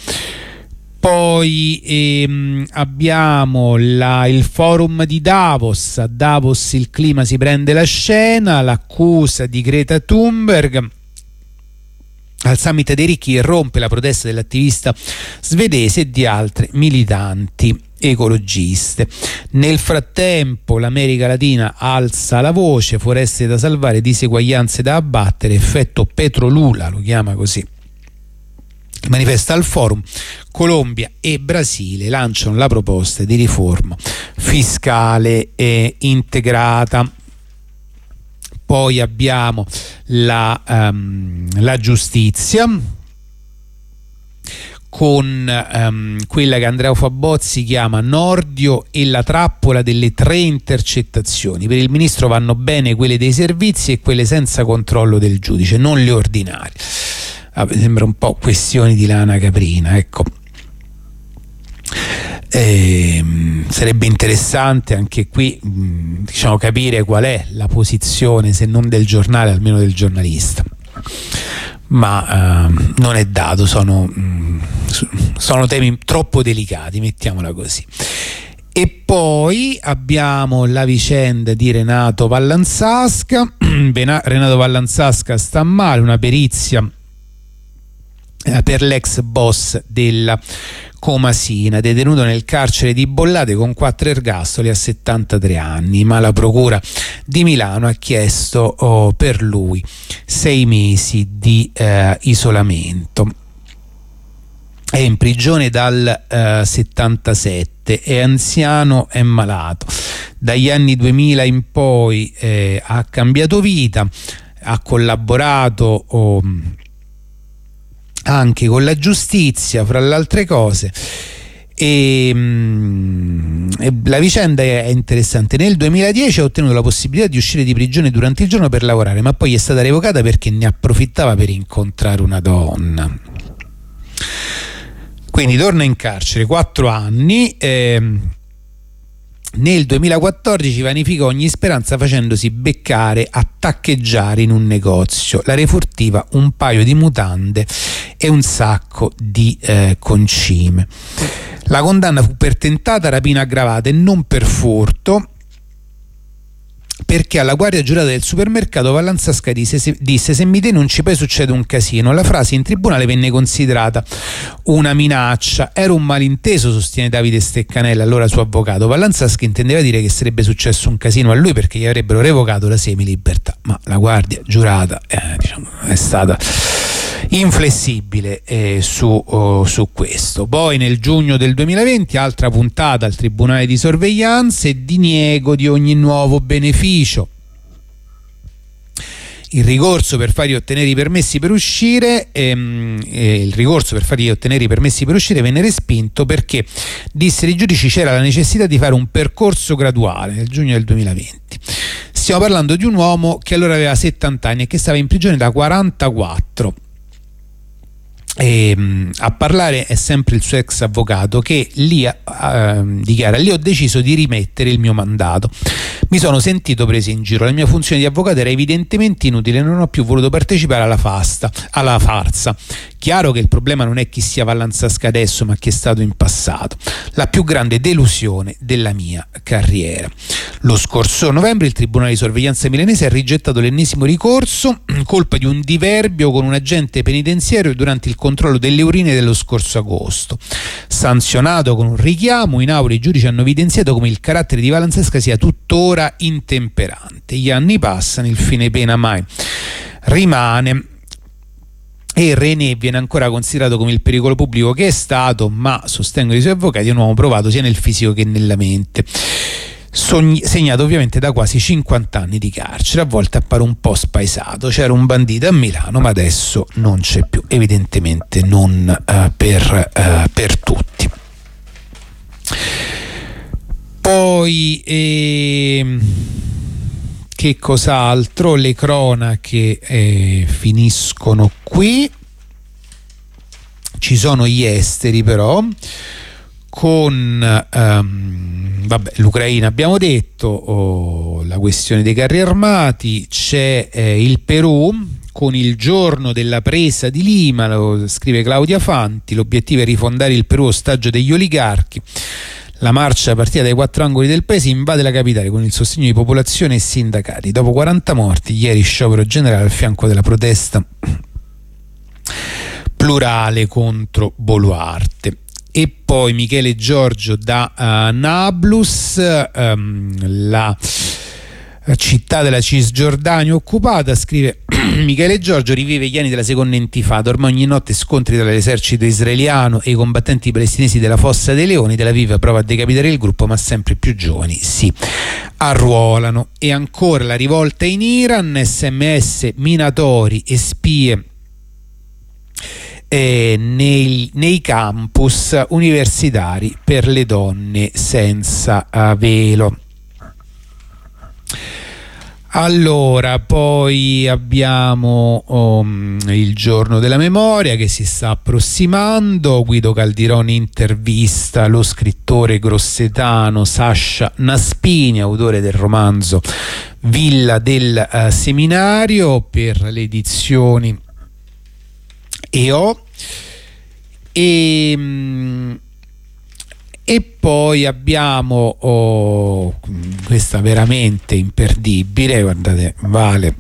Poi abbiamo il forum di Davos. A Davos il clima si prende la scena, l'accusa di Greta Thunberg. Al summit dei ricchi irrompe la protesta dell'attivista svedese e di altre militanti ecologiste. Nel frattempo l'America Latina alza la voce, foreste da salvare, diseguaglianze da abbattere, effetto Petrolula, lo chiama così. Manifesta al forum, Colombia e Brasile lanciano la proposta di riforma fiscale integrata. Poi abbiamo la giustizia con quella che Andrea Fabozzi chiama Nordio e la trappola delle 3 intercettazioni. Per il ministro vanno bene quelle dei servizi e quelle senza controllo del giudice, non le ordinarie. Sembra un po' questioni di lana caprina, ecco. Sarebbe interessante anche qui diciamo capire qual è la posizione, se non del giornale almeno del giornalista, ma non è dato, sono temi troppo delicati, mettiamola così. E poi abbiamo la vicenda di Renato Vallanzasca. Renato Vallanzasca sta male, una perizia per l'ex boss della Comasina, detenuto nel carcere di Bollate con 4 ergastoli a 73 anni, ma la procura di Milano ha chiesto per lui 6 mesi di isolamento. È in prigione dal 77, è anziano, è malato. Dagli anni 2000 in poi ha cambiato vita, ha collaborato anche con la giustizia, fra le altre cose, e la vicenda è interessante. Nel 2010 ha ottenuto la possibilità di uscire di prigione durante il giorno per lavorare, ma poi è stata revocata perché ne approfittava per incontrare una donna. Quindi torna in carcere 4 anni. Nel 2014 vanificò ogni speranza facendosi beccare a taccheggiare in un negozio. La refurtiva un paio di mutande e un sacco di concime. La condanna fu per tentata rapina aggravata e non per furto, perché alla guardia giurata del supermercato Vallanzasca disse se mi denunci poi succede un casino. La frase in tribunale venne considerata una minaccia, era un malinteso, sostiene Davide Steccanella, allora suo avvocato. Vallanzasca intendeva dire che sarebbe successo un casino a lui perché gli avrebbero revocato la semilibertà, ma la guardia giurata è stata inflessibile su questo. Poi nel giugno del 2020 altra puntata al tribunale di sorveglianza e diniego di ogni nuovo beneficio. Il ricorso per fargli ottenere i permessi per uscire venne respinto perché, dissero i giudici, c'era la necessità di fare un percorso graduale. Nel giugno del 2020 stiamo parlando di un uomo che allora aveva 70 anni e che stava in prigione da 44. A parlare è sempre il suo ex avvocato, che lì dichiara: lì ho deciso di rimettere il mio mandato, mi sono sentito preso in giro, la mia funzione di avvocato era evidentemente inutile, non ho più voluto partecipare alla farsa. Chiaro che il problema non è chi sia Vallanzasca adesso, ma chi è stato in passato. La più grande delusione della mia carriera. Lo scorso novembre il Tribunale di Sorveglianza milanese ha rigettato l'ennesimo ricorso, colpa di un diverbio con un agente penitenziario durante il controllo delle urine dello scorso agosto. Sanzionato con un richiamo, in aula i giudici hanno evidenziato come il carattere di Vallanzasca sia tuttora intemperante. Gli anni passano, il fine pena mai rimane. E René viene ancora considerato come il pericolo pubblico che è stato, ma sostengono i suoi avvocati, è un uomo provato sia nel fisico che nella mente, segnato ovviamente da quasi 50 anni di carcere. A volte appare un po' spaesato, c'era un bandito a Milano ma adesso non c'è più, evidentemente non per tutti. Poi che cos'altro? Le cronache finiscono qui. Ci sono gli esteri però, con l'Ucraina abbiamo detto, la questione dei carri armati, c'è il Perù con il giorno della presa di Lima, lo scrive Claudia Fanti, l'obiettivo è rifondare il Perù ostaggio degli oligarchi. La marcia partita dai 4 angoli del paese invade la capitale con il sostegno di popolazione e sindacati. Dopo 40 morti, ieri sciopero generale al fianco della protesta plurale contro Boluarte. E poi Michele Giorgio da Nablus, la città della Cisgiordania occupata, scrive Michele Giorgio: rivive gli anni della seconda intifada, ormai ogni notte scontri tra l'esercito israeliano e i combattenti palestinesi della Fossa dei Leoni. Tel Aviv prova a decapitare il gruppo, ma sempre più giovani si arruolano. E ancora la rivolta in Iran, SMS minatori e spie nei campus universitari per le donne senza velo. Allora, poi abbiamo il giorno della memoria che si sta approssimando. Guido Caldironi intervista lo scrittore grossetano Sasha Naspini, autore del romanzo Villa del Seminario, per le edizioni EO. E poi abbiamo questa veramente imperdibile, guardate, vale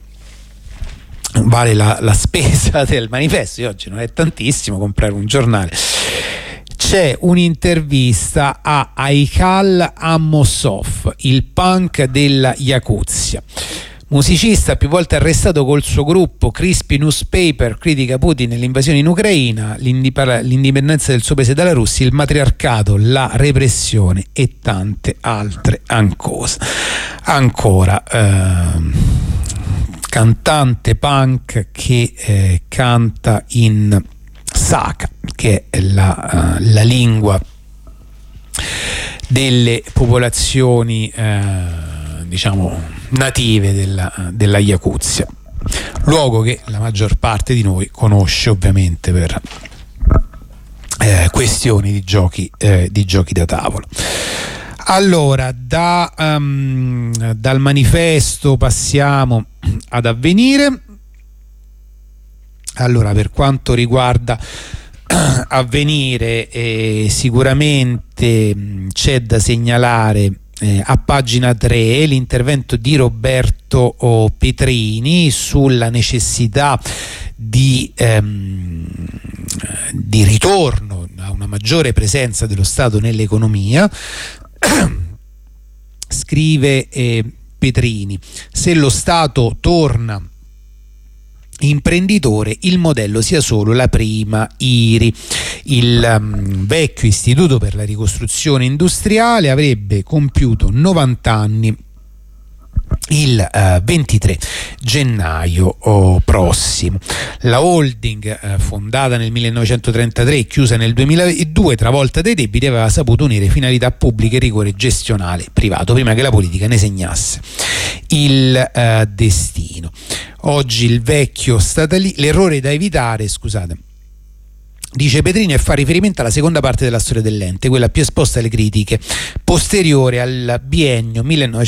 la spesa del manifesto. Oggi non è tantissimo comprare un giornale. C'è un'intervista a Aikal Ammosov, il punk della Yakuzia. Musicista più volte arrestato col suo gruppo Crispy Newspaper, critica Putin e l'invasione in Ucraina, l'indipendenza del suo paese dalla Russia, il matriarcato, la repressione e tante altre ancora. Cantante punk che canta in Saka, che è la lingua delle popolazioni diciamo native della Yakuzia, luogo che la maggior parte di noi conosce ovviamente per questioni di giochi da tavolo. Allora, dal manifesto passiamo ad Avvenire. Allora, per quanto riguarda Avvenire, sicuramente c'è da segnalare a pagina 3 l'intervento di Roberto Petrini sulla necessità di ritorno a una maggiore presenza dello Stato nell'economia. Scrive Petrini: se lo Stato torna imprenditore, il modello sia solo la prima IRI. Il vecchio Istituto per la Ricostruzione Industriale avrebbe compiuto 90 anni il 23 gennaio prossimo. La holding, fondata nel 1933 e chiusa nel 2002, travolta dai debiti, aveva saputo unire finalità pubbliche e rigore gestionale privato prima che la politica ne segnasse il destino. Oggi il vecchio l'errore da evitare, Dice Petrini, e fa riferimento alla seconda parte della storia dell'ente, quella più esposta alle critiche, posteriore al biennio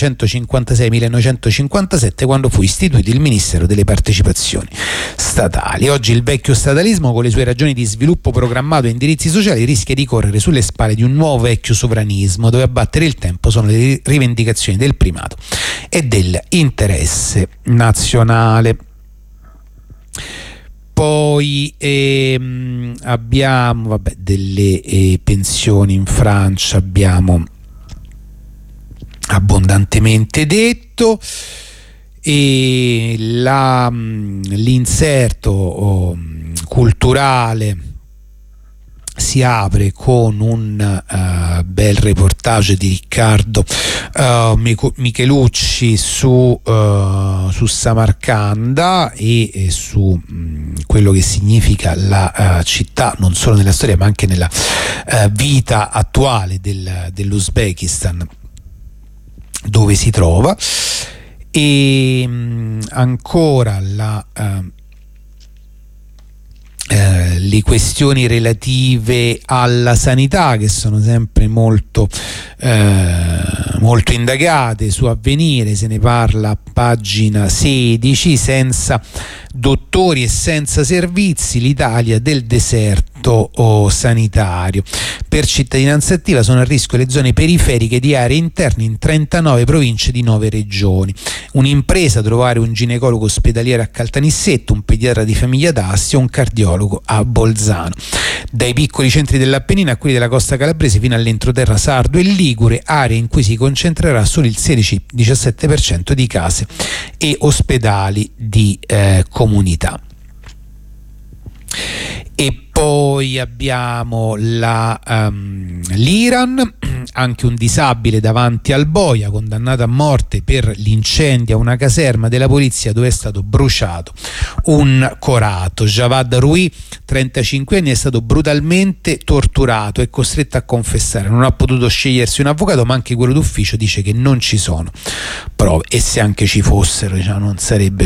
1956-1957, quando fu istituito il Ministero delle Partecipazioni Statali. Oggi il vecchio statalismo, con le sue ragioni di sviluppo programmato e indirizzi sociali, rischia di correre sulle spalle di un nuovo vecchio sovranismo, dove a battere il tempo sono le rivendicazioni del primato e dell'interesse nazionale. Poi abbiamo delle pensioni in Francia, abbiamo abbondantemente detto, e l'inserto culturale si apre con un bel reportage di Riccardo Michelucci su Samarcanda e su quello che significa la città, non solo nella storia ma anche nella vita attuale dell'Uzbekistan, dove si trova. E ancora le questioni relative alla sanità, che sono sempre molto indagate. Su Avvenire se ne parla a pagina 16: senza dottori e senza servizi, l'Italia del deserto sanitario. Per Cittadinanza Attiva sono a rischio le zone periferiche di aree interne in 39 province di 9 regioni. Un'impresa trovare un ginecologo ospedaliere a Caltanissetta, un pediatra di famiglia ad Astia, un cardiologo a Bolzano. Dai piccoli centri dell'Appennino a quelli della costa calabrese fino all'entroterra sardo e ligure, aree in cui si concentrerà solo il 16-17% di case e ospedali di comunità. E poi abbiamo l'Iran, anche un disabile davanti al boia, condannato a morte per l'incendio a una caserma della polizia dove è stato bruciato un corato. Javad Rui, 35 anni, è stato brutalmente torturato e costretto a confessare. Non ha potuto scegliersi un avvocato, ma anche quello d'ufficio dice che non ci sono prove, e se anche ci fossero, non sarebbero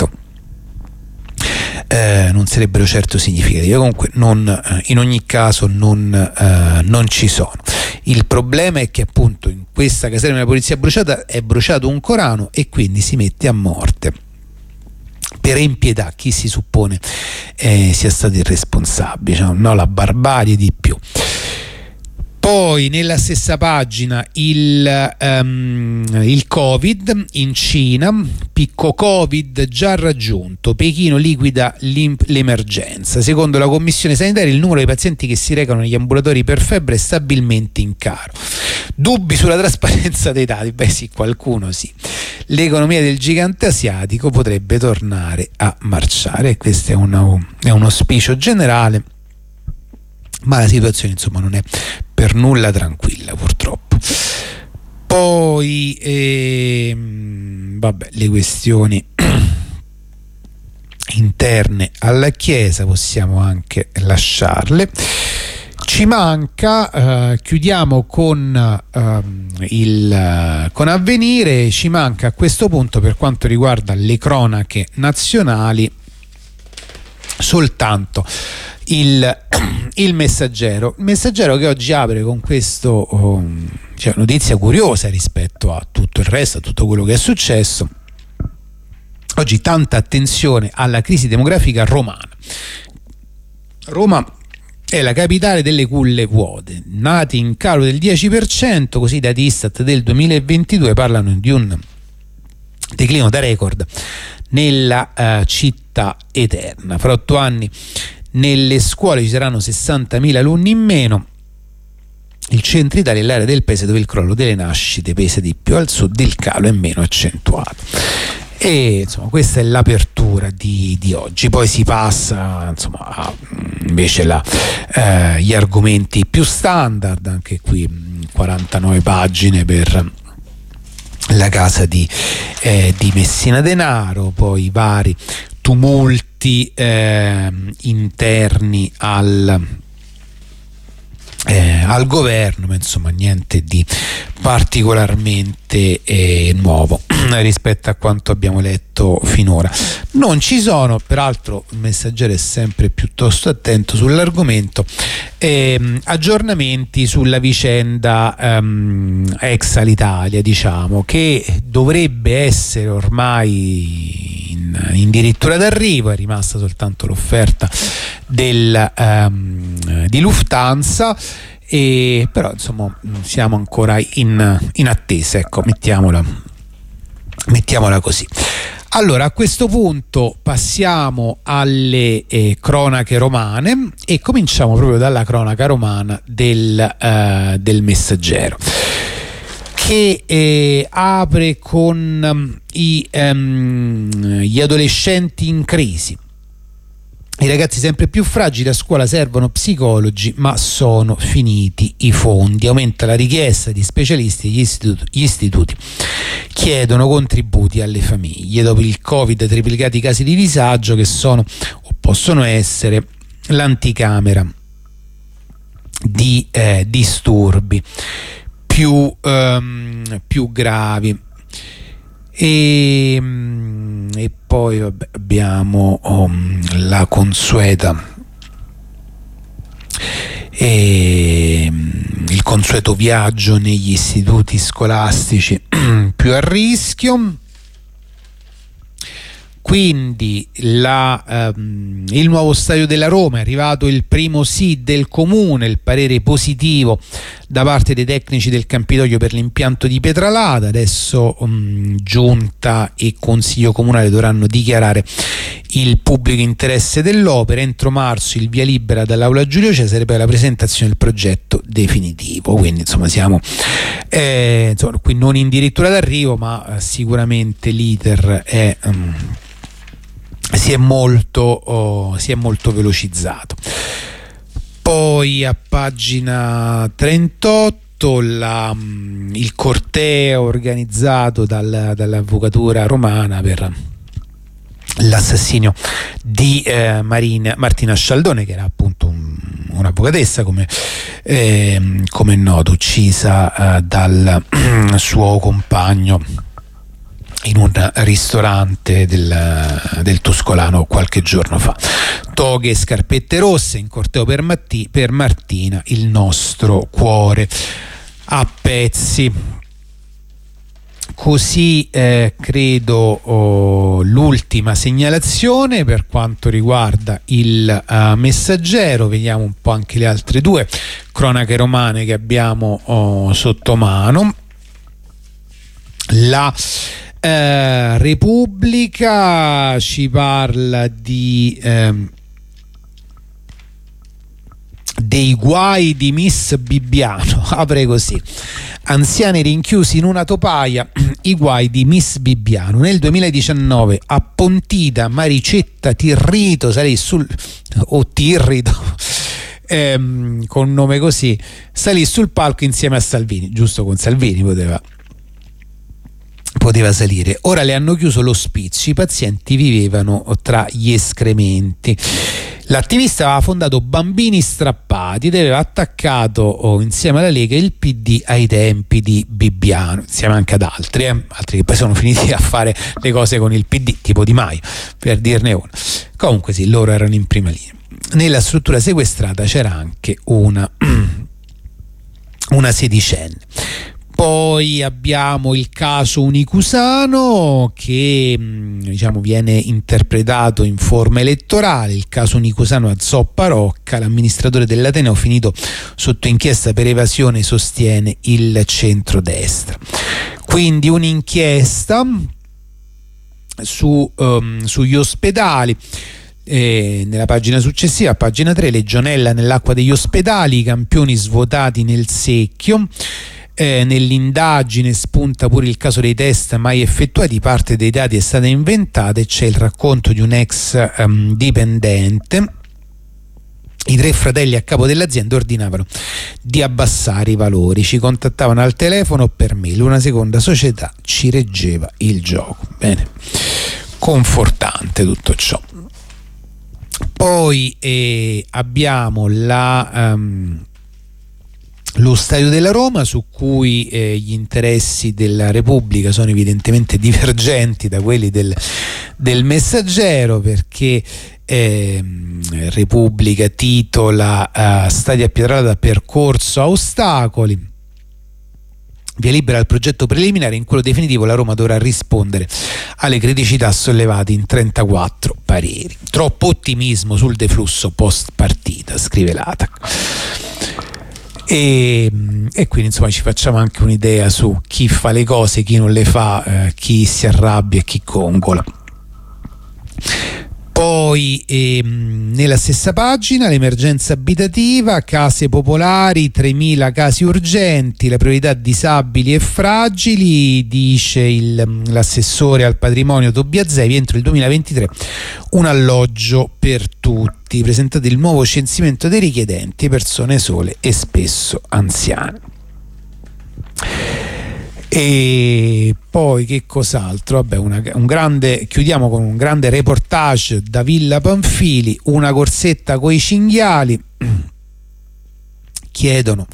certo significative. Comunque in ogni caso non ci sono. Il problema è che appunto in questa caserma della polizia bruciata è bruciato un Corano e quindi si mette a morte per impietà chi si suppone sia stato il responsabile, la barbarie di più. Poi nella stessa pagina il Covid in Cina, picco Covid già raggiunto, Pechino liquida l'emergenza. Secondo la commissione sanitaria il numero di pazienti che si recano negli ambulatori per febbre è stabilmente in calo. Dubbi sulla trasparenza dei dati? Beh sì, qualcuno sì. L'economia del gigante asiatico potrebbe tornare a marciare. Questo è un auspicio generale, ma la situazione non è per nulla tranquilla, purtroppo. Poi le questioni interne alla Chiesa possiamo anche lasciarle. Ci manca, chiudiamo con Avvenire, ci manca a questo punto, per quanto riguarda le cronache nazionali, soltanto il Messaggero che oggi apre con questo notizia curiosa rispetto a tutto il resto, a tutto quello che è successo. Oggi tanta attenzione alla crisi demografica romana. Roma è la capitale delle culle vuote, nati in calo del 10%, così i dati Istat del 2022 parlano di un declino da record nella città eterna. Fra 8 anni nelle scuole ci saranno 60.000 alunni in meno. Il centro Italia è l'area del paese dove il crollo delle nascite pesa di più, al sud il calo è meno accentuato. E questa è l'apertura di oggi. Poi si passa a invece gli argomenti più standard, anche qui 49 pagine per la casa di Messina Denaro, poi i vari tumulti interni al governo, ma insomma niente di particolarmente nuovo rispetto a quanto abbiamo letto finora. Non ci sono, peraltro il Messaggero è sempre piuttosto attento sull'argomento, aggiornamenti sulla vicenda ex Alitalia, diciamo, che dovrebbe essere ormai in dirittura d'arrivo. È rimasta soltanto l'offerta di Lufthansa, però insomma siamo ancora in attesa, ecco, mettiamola così. Allora, a questo punto passiamo alle cronache romane e cominciamo proprio dalla cronaca romana del Messaggero, che apre con gli adolescenti in crisi. I ragazzi sempre più fragili, a scuola servono psicologi, ma sono finiti i fondi. Aumenta la richiesta di specialisti, gli istituti chiedono contributi alle famiglie. Dopo il Covid, triplicati i casi di disagio che sono o possono essere l'anticamera di disturbi più gravi. E poi abbiamo la consueta il consueto viaggio negli istituti scolastici più a rischio. Quindi il nuovo stadio della Roma, è arrivato il primo sì del comune, il parere positivo da parte dei tecnici del Campidoglio per l'impianto di Pietralata. Adesso giunta e consiglio comunale dovranno dichiarare il pubblico interesse dell'opera. Entro marzo il via libera dall'Aula Giulio Cesare per la presentazione del progetto definitivo. Quindi insomma siamo qui non in dirittura d'arrivo, ma sicuramente l'iter si è molto velocizzato. Poi a pagina 38 il corteo organizzato dall'avvocatura romana per l'assassinio di Martina Scialdone, che era appunto un'avvocatessa, come è noto, uccisa dal suo compagno in un ristorante del Tuscolano qualche giorno fa. Toghe e scarpette rosse in corteo per Martina, il nostro cuore a pezzi. Così credo l'ultima segnalazione per quanto riguarda il Messaggero. Vediamo un po' anche le altre due cronache romane che abbiamo sotto mano. La Repubblica ci parla dei guai di Miss Bibbiano, apre così: anziani rinchiusi in una topaia, i guai di Miss Bibbiano. Nel 2019 a Pontida Maricetta Tirrito salì con nome così, salì sul palco insieme a Salvini, giusto, con Salvini poteva salire. Ora le hanno chiuso l'ospizio, i pazienti vivevano tra gli escrementi. L'attivista aveva fondato Bambini Strappati ed aveva attaccato insieme alla Lega il PD ai tempi di Bibbiano, insieme anche ad altri che poi sono finiti a fare le cose con il PD, tipo Di Maio, per dirne una. Comunque sì, loro erano in prima linea. Nella struttura sequestrata c'era anche una sedicenne. Poi abbiamo il caso Unicusano, che viene interpretato in forma elettorale. Il caso Unicusano a Zoppa Rocca, l'amministratore dell'Ateneo finito sotto inchiesta per evasione, sostiene il centrodestra. Quindi un'inchiesta sugli ospedali. Nella pagina successiva, a pagina 3, legionella nell'acqua degli ospedali, i campioni svuotati nel secchio. Nell'indagine spunta pure il caso dei test mai effettuati, parte dei dati è stata inventata e c'è il racconto di un ex dipendente. I tre fratelli a capo dell'azienda ordinavano di abbassare i valori, ci contattavano al telefono o per mail, una seconda società ci reggeva il gioco. Bene, confortante tutto ciò. Poi abbiamo lo stadio della Roma, su cui gli interessi della Repubblica sono evidentemente divergenti da quelli del Messaggero, perché Repubblica titola stadio a Pietralata percorso a ostacoli. Via libera al progetto preliminare, in quello definitivo la Roma dovrà rispondere alle criticità sollevate in 34 pareri. Troppo ottimismo sul deflusso post partita, scrive l'Atac. E quindi insomma ci facciamo anche un'idea su chi fa le cose, chi non le fa, chi si arrabbia e chi gongola. Poi nella stessa pagina l'emergenza abitativa, case popolari, 3.000 casi urgenti, la priorità disabili e fragili, dice l'assessore al patrimonio Tobia Zevi, entro il 2023 un alloggio per tutti, presentato il nuovo censimento dei richiedenti, persone sole e spesso anziane. E poi che cos'altro? Vabbè, chiudiamo con un grande reportage da Villa Pamphili, una corsetta coi cinghiali. Chiedono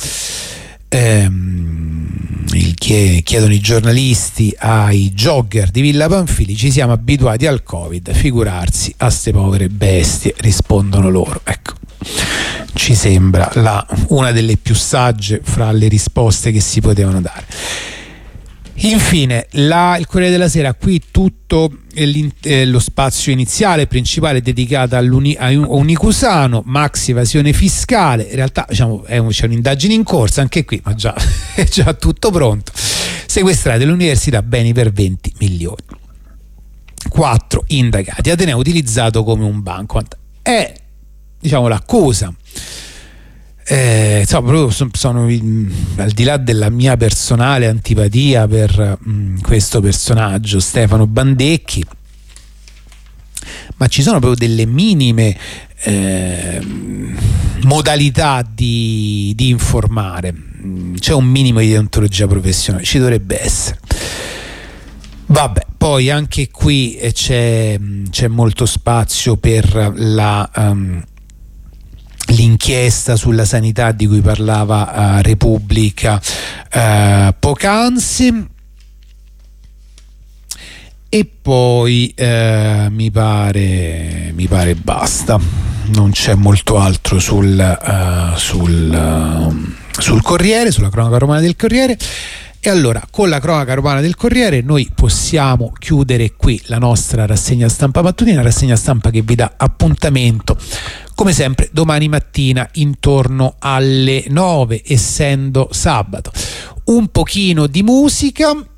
i giornalisti ai jogger di Villa Pamphili: ci siamo abituati al Covid, figurarsi a ste povere bestie, rispondono loro. Ecco, ci sembra una delle più sagge fra le risposte che si potevano dare. Infine il Corriere della Sera, qui tutto lo spazio iniziale principale dedicato a Unicusano, maxi evasione fiscale. In realtà c'è un'indagine in corso anche qui, ma è già tutto pronto. Sequestrate l'università, beni per 20 milioni. 4 indagati, Ateneo utilizzato come un banco. È l'accusa. Sono al di là della mia personale antipatia per questo personaggio Stefano Bandecchi, ma ci sono proprio delle minime modalità di informare. C'è un minimo di deontologia professionale, ci dovrebbe essere. Vabbè, poi anche qui c'è molto spazio per l'inchiesta sulla sanità di cui parlava Repubblica poc'anzi, e poi mi pare basta, non c'è molto altro sul Corriere, sulla cronaca romana del Corriere. E allora, con la cronaca romana del Corriere noi possiamo chiudere qui la nostra rassegna stampa mattutina, rassegna stampa che vi dà appuntamento come sempre domani mattina intorno alle 9, essendo sabato. Un pochino di musica